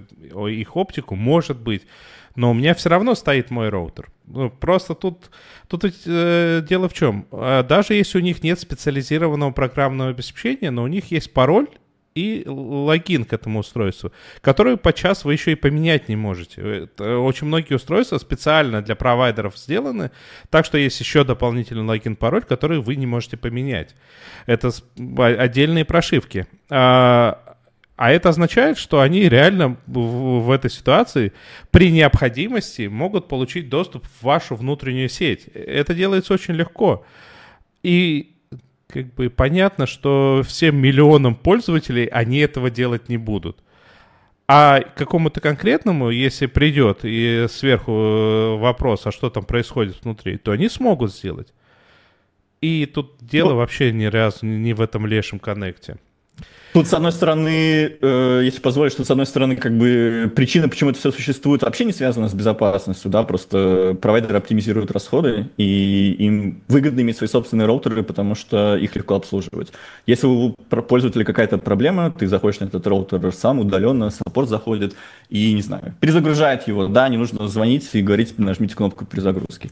их оптику, может быть, но у меня все равно стоит мой роутер. Ну, просто тут, тут э, дело в чем. Даже если у них нет специализированного программного обеспечения, но у них есть пароль и логин к этому устройству, который подчас вы еще и поменять не можете. Это очень многие устройства специально для провайдеров сделаны, так что есть еще дополнительный логин-пароль, который вы не можете поменять. Это отдельные прошивки. А, а это означает, что они реально в, в этой ситуации при необходимости могут получить доступ в вашу внутреннюю сеть. Это делается очень легко. И как бы понятно, что всем миллионам пользователей они этого делать не будут. А какому-то конкретному, если придет и сверху вопрос, а что там происходит внутри, то они смогут сделать. И тут дело ну, вообще ни разу не в этом лешем коннекте. Тут, с одной стороны, э, если позволишь, тут, с одной стороны, как бы причина, почему это все существует, вообще не связана с безопасностью, да, просто провайдеры оптимизируют расходы, и им выгодно иметь свои собственные роутеры, потому что их легко обслуживать. Если у пользователя какая-то проблема, ты заходишь на этот роутер сам, удаленно, саппорт заходит и, не знаю, перезагружает его, да, не нужно звонить и говорить, нажмите кнопку перезагрузки,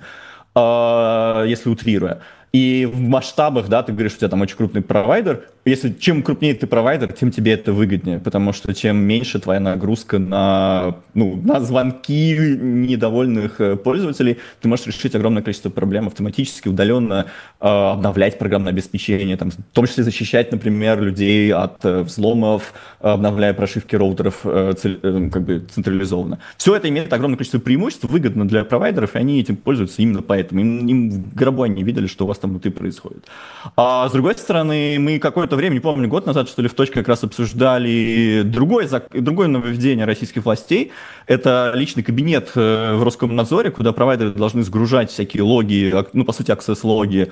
э, если утрируя. И в масштабах, да, ты говоришь, у тебя там очень крупный провайдер. Если чем крупнее ты провайдер, тем тебе это выгоднее, потому что чем меньше твоя нагрузка на, ну, на звонки недовольных пользователей, ты можешь решить огромное количество проблем автоматически, удаленно, э, обновлять программное обеспечение, там, в том числе защищать, например, людей от э, взломов, обновляя прошивки роутеров э, цель, э, как бы централизованно. Все это имеет огромное количество преимуществ, выгодно для провайдеров, и они этим пользуются именно поэтому. Им, им в гробу они видели, что у вас там внутри происходит. А с другой стороны, мы какое-то время, не помню, год назад, что ли, в точке как раз обсуждали другое, другое нововведение российских властей. Это личный кабинет в Роскомнадзоре, куда провайдеры должны сгружать всякие логи, ну, по сути, аксесс-логи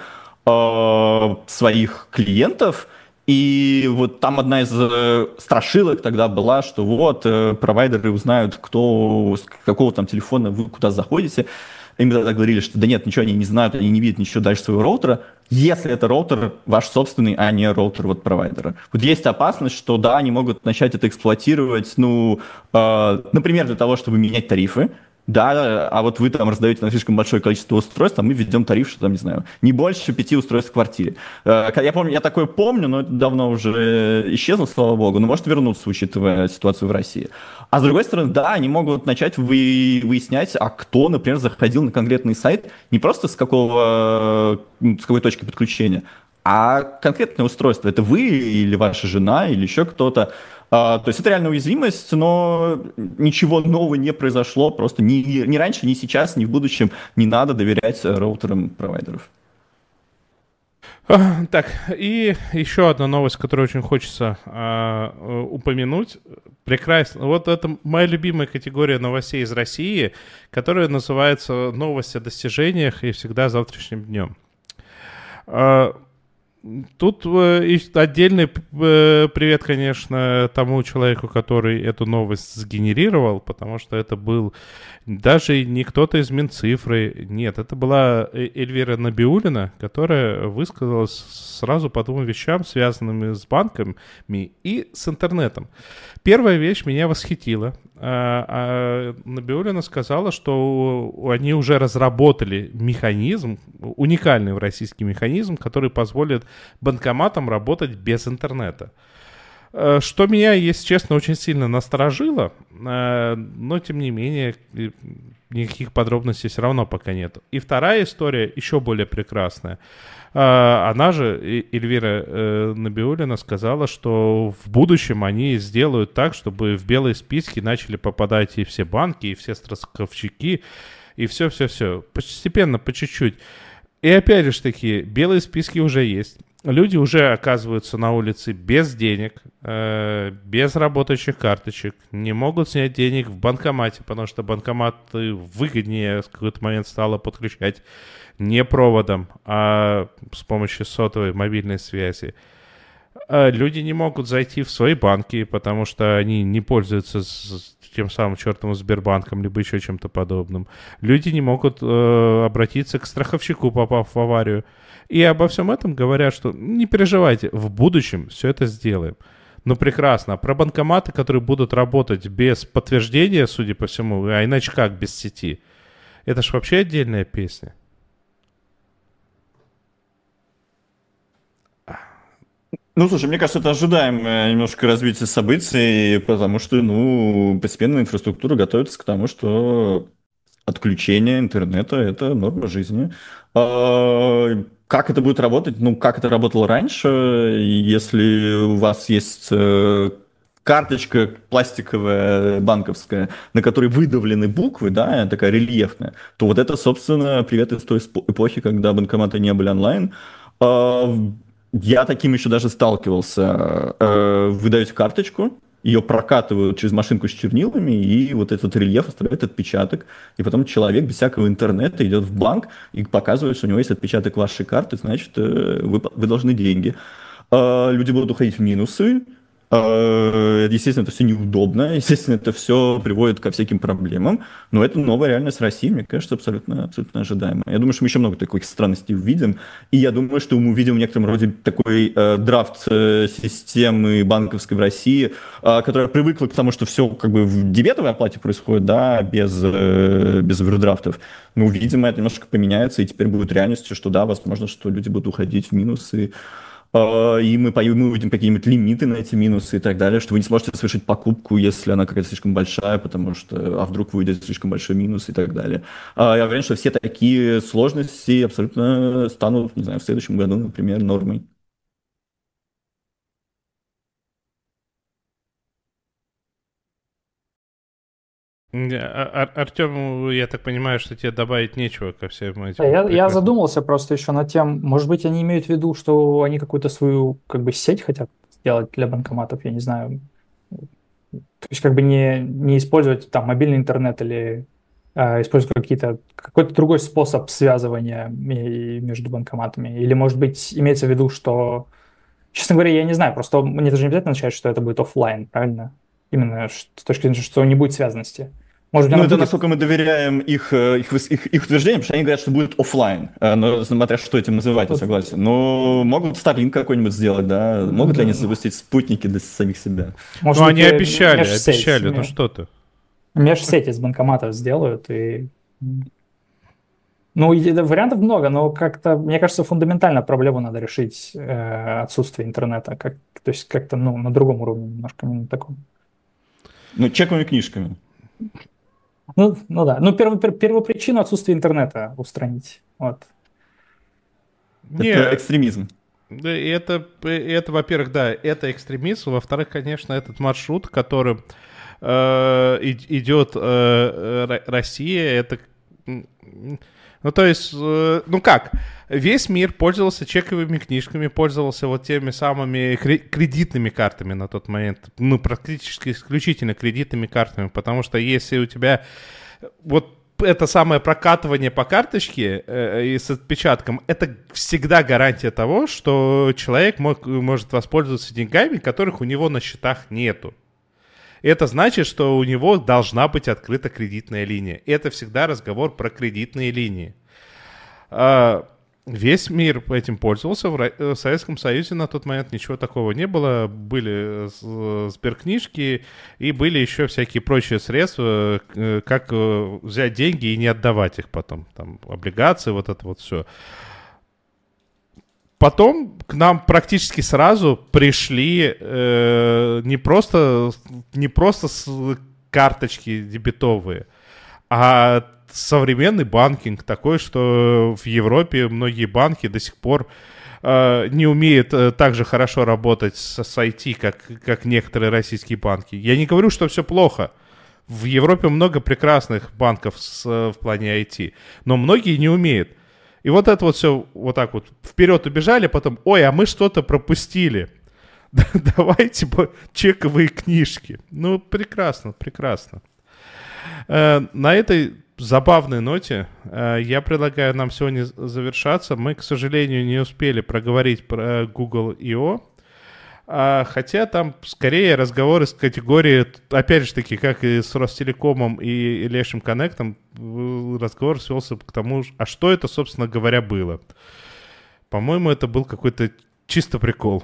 э, своих клиентов. И вот там одна из э, страшилок тогда была, что вот э, провайдеры узнают, кто, с какого там телефона вы куда заходите. Им тогда говорили, что да нет, ничего они не знают, они не видят ничего дальше своего роутера, если это роутер ваш собственный, а не роутер вот провайдера. Вот есть опасность, что да, они могут начать это эксплуатировать, ну, э, например, для того, чтобы менять тарифы. Да, а вот вы там раздаете на слишком большое количество устройств, а мы введем тариф, что там, не знаю, не больше пяти устройств в квартире. Я помню, я такое помню, но это давно уже исчезло, слава богу, но может вернуться, учитывая ситуацию в России. А с другой стороны, да, они могут начать вы, выяснять, а кто, например, заходил на конкретный сайт не просто с какого, с какой точки подключения, а конкретное устройство, это вы или ваша жена, или еще кто-то. А, то есть это реально уязвимость, но ничего нового не произошло, просто ни, ни раньше, ни сейчас, ни в будущем не надо доверять роутерам провайдеров. Так, и еще одна новость, которую очень хочется э, упомянуть. Прекрасно. Вот это моя любимая категория новостей из России, которая называется «Новости о достижениях и всегда завтрашним днем». Э, тут э, отдельный э, привет, конечно, тому человеку, который эту новость сгенерировал, потому что это был даже не кто-то из Минцифры, нет, это была Эльвира Набиуллина, которая высказалась сразу по двум вещам, связанными с банками и с интернетом. Первая вещь меня восхитила. А Набиуллина сказала, что они уже разработали механизм, уникальный российский механизм, который позволит банкоматам работать без интернета. Что меня, если честно, очень сильно насторожило, но, тем не менее, никаких подробностей все равно пока нет. И вторая история еще более прекрасная. Она же, Эльвира Набиуллина, сказала, что в будущем они сделают так, чтобы в белые списки начали попадать и все банки, и все страховщики, и все-все-все. Постепенно, по чуть-чуть. И опять же таки, белые списки уже есть. Люди уже оказываются на улице без денег, э, без работающих карточек, не могут снять денег в банкомате, потому что банкоматы выгоднее в какой-то момент стало подключать не проводом, а с помощью сотовой мобильной связи. А люди не могут зайти в свои банки, потому что они не пользуются с тем самым чертовым Сбербанком, либо еще чем-то подобным. Люди не могут э, обратиться к страховщику, попав в аварию. И обо всем этом говорят, что не переживайте, в будущем все это сделаем. Ну, прекрасно. Про банкоматы, которые будут работать без подтверждения, судя по всему, а иначе как без сети? Это ж вообще отдельная песня. Ну, слушай, мне кажется, это ожидаемое немножко развитие событий, потому что, ну, постепенно инфраструктура готовится к тому, что отключение интернета — это норма жизни. А, как это будет работать? Ну, как это работало раньше? Если у вас есть э, карточка пластиковая, банковская, на которой выдавлены буквы, да, такая рельефная, то вот это, собственно, привет из той эпохи, когда банкоматы не были онлайн. А, я таким еще даже сталкивался. Э, Вы даете карточку, ее прокатывают через машинку с чернилами, и вот этот рельеф оставляет отпечаток. И потом человек без всякого интернета идет в банк и показывает, что у него есть отпечаток вашей карты, значит, э, вы, вы должны деньги. Э, Люди будут уходить в минусы. Э, Естественно, это все неудобно, естественно, это все приводит ко всяким проблемам, но это новая реальность России, мне кажется, абсолютно, абсолютно ожидаемая. Я думаю, что мы еще много таких странностей увидим, и я думаю, что мы увидим в некотором роде такой э, драфт э, системы банковской в России, э, которая привыкла к тому, что все как бы в дебетовой оплате происходит, да, без, э, без овердрафтов. Но, видимо, это немножко поменяется, и теперь будет реальностью, что да, возможно, что люди будут уходить в минусы, и мы, мы увидим какие-нибудь лимиты на эти минусы и так далее, что вы не сможете совершить покупку, если она какая-то слишком большая, потому что, а вдруг выйдет слишком большой минус и так далее. Я уверен, что все такие сложности абсолютно станут, не знаю, в следующем году, например, нормой. Артем, я так понимаю, что тебе добавить нечего ко всем этим. Я, я задумался просто еще над тем, может быть, они имеют в виду, что они какую-то свою как бы сеть хотят сделать для банкоматов, я не знаю. То есть как бы не, не использовать там мобильный интернет или э, использовать какие-то, какой-то другой способ связывания ми- между банкоматами. Или, может быть, имеется в виду, что, честно говоря, я не знаю, просто мне даже не обязательно означает, что это будет оффлайн, правильно? Именно ш- с точки зрения, что не будет связанности. Может быть, Ну, оно это будет... насколько мы доверяем их, э, их, выс- их, их утверждениям, потому что они говорят, что будет оффлайн, э, но смотря что этим называть, я согласен. Но могут Starlink какой-нибудь сделать, да? Могут ли они запустить спутники для самих себя? Может Ну, быть, они э, обещали, межсеть, обещали, ну ме- что ты. межсеть из банкоматов сделают и... Ну, и вариантов много, но как-то, мне кажется, фундаментально проблему надо решить э, отсутствие интернета. Как, то есть как-то ну, на другом уровне, немножко не на таком. Ну, чековыми книжками. Ну, ну да. Ну, первую, пер- первую причину отсутствия интернета устранить. Вот. Это Не, экстремизм. Да, и это, и это, во-первых, да, это экстремизм. Во-вторых, конечно, этот маршрут, которым э, идет э, Россия, это... Ну, то есть, э, ну как, весь мир пользовался чековыми книжками, пользовался вот теми самыми кредитными картами на тот момент, ну, практически исключительно кредитными картами, потому что если у тебя вот это самое прокатывание по карточке э, и с отпечатком, это всегда гарантия того, что человек мог, может воспользоваться деньгами, которых у него на счетах нету. Это значит, что у него должна быть открыта кредитная линия. Это всегда разговор про кредитные линии. А, весь мир этим пользовался. В Советском Союзе на тот момент ничего такого не было. Были сберкнижки и были еще всякие прочие средства, как взять деньги и не отдавать их потом. Там облигации, вот это вот все. Потом к нам практически сразу пришли э, не просто, не просто с карточки дебетовые, а современный банкинг такой, что в Европе многие банки до сих пор э, не умеют э, так же хорошо работать с, с ай ти, как, как некоторые российские банки. Я не говорю, что все плохо. В Европе много прекрасных банков с, в плане ай ти, но многие не умеют. И вот это вот все вот так вот вперед убежали, потом, ой, а мы что-то пропустили. Давайте чековые книжки. Ну, прекрасно, прекрасно. На этой забавной ноте я предлагаю нам сегодня завершаться. Мы, к сожалению, не успели проговорить про Google ай о. А, хотя там скорее разговоры с категории, опять же таки, как и с Ростелекомом и Лешим Коннектом, разговор свелся к тому, а что это, собственно говоря, было. По-моему, это был какой-то чисто прикол.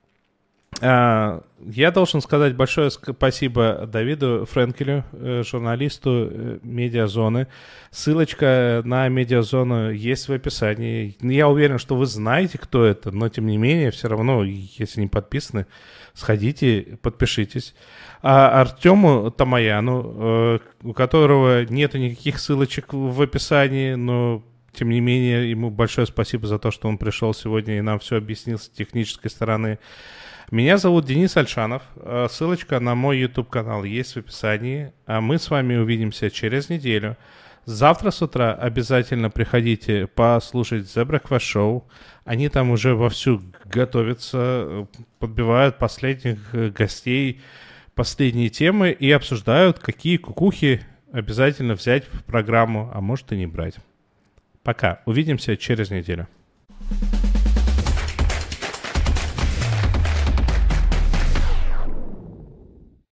А, я должен сказать большое спасибо Давиду Френкелю, журналисту Медиазоны. Ссылочка на Медиазону есть в описании. Я уверен, что вы знаете, кто это, но тем не менее, все равно, если не подписаны, сходите, подпишитесь. А Артему Тамаяну, у которого нету никаких ссылочек в описании, но тем не менее, ему большое спасибо за то, что он пришел сегодня и нам все объяснил с технической стороны. Меня зовут Денис Альшанов. Ссылочка на мой YouTube-канал есть в описании. А мы с вами увидимся через неделю. Завтра с утра обязательно приходите послушать The Breakfast Show. Они там уже вовсю готовятся, подбивают последних гостей, последние темы и обсуждают, какие кукухи обязательно взять в программу, а может и не брать. Пока. Увидимся через неделю.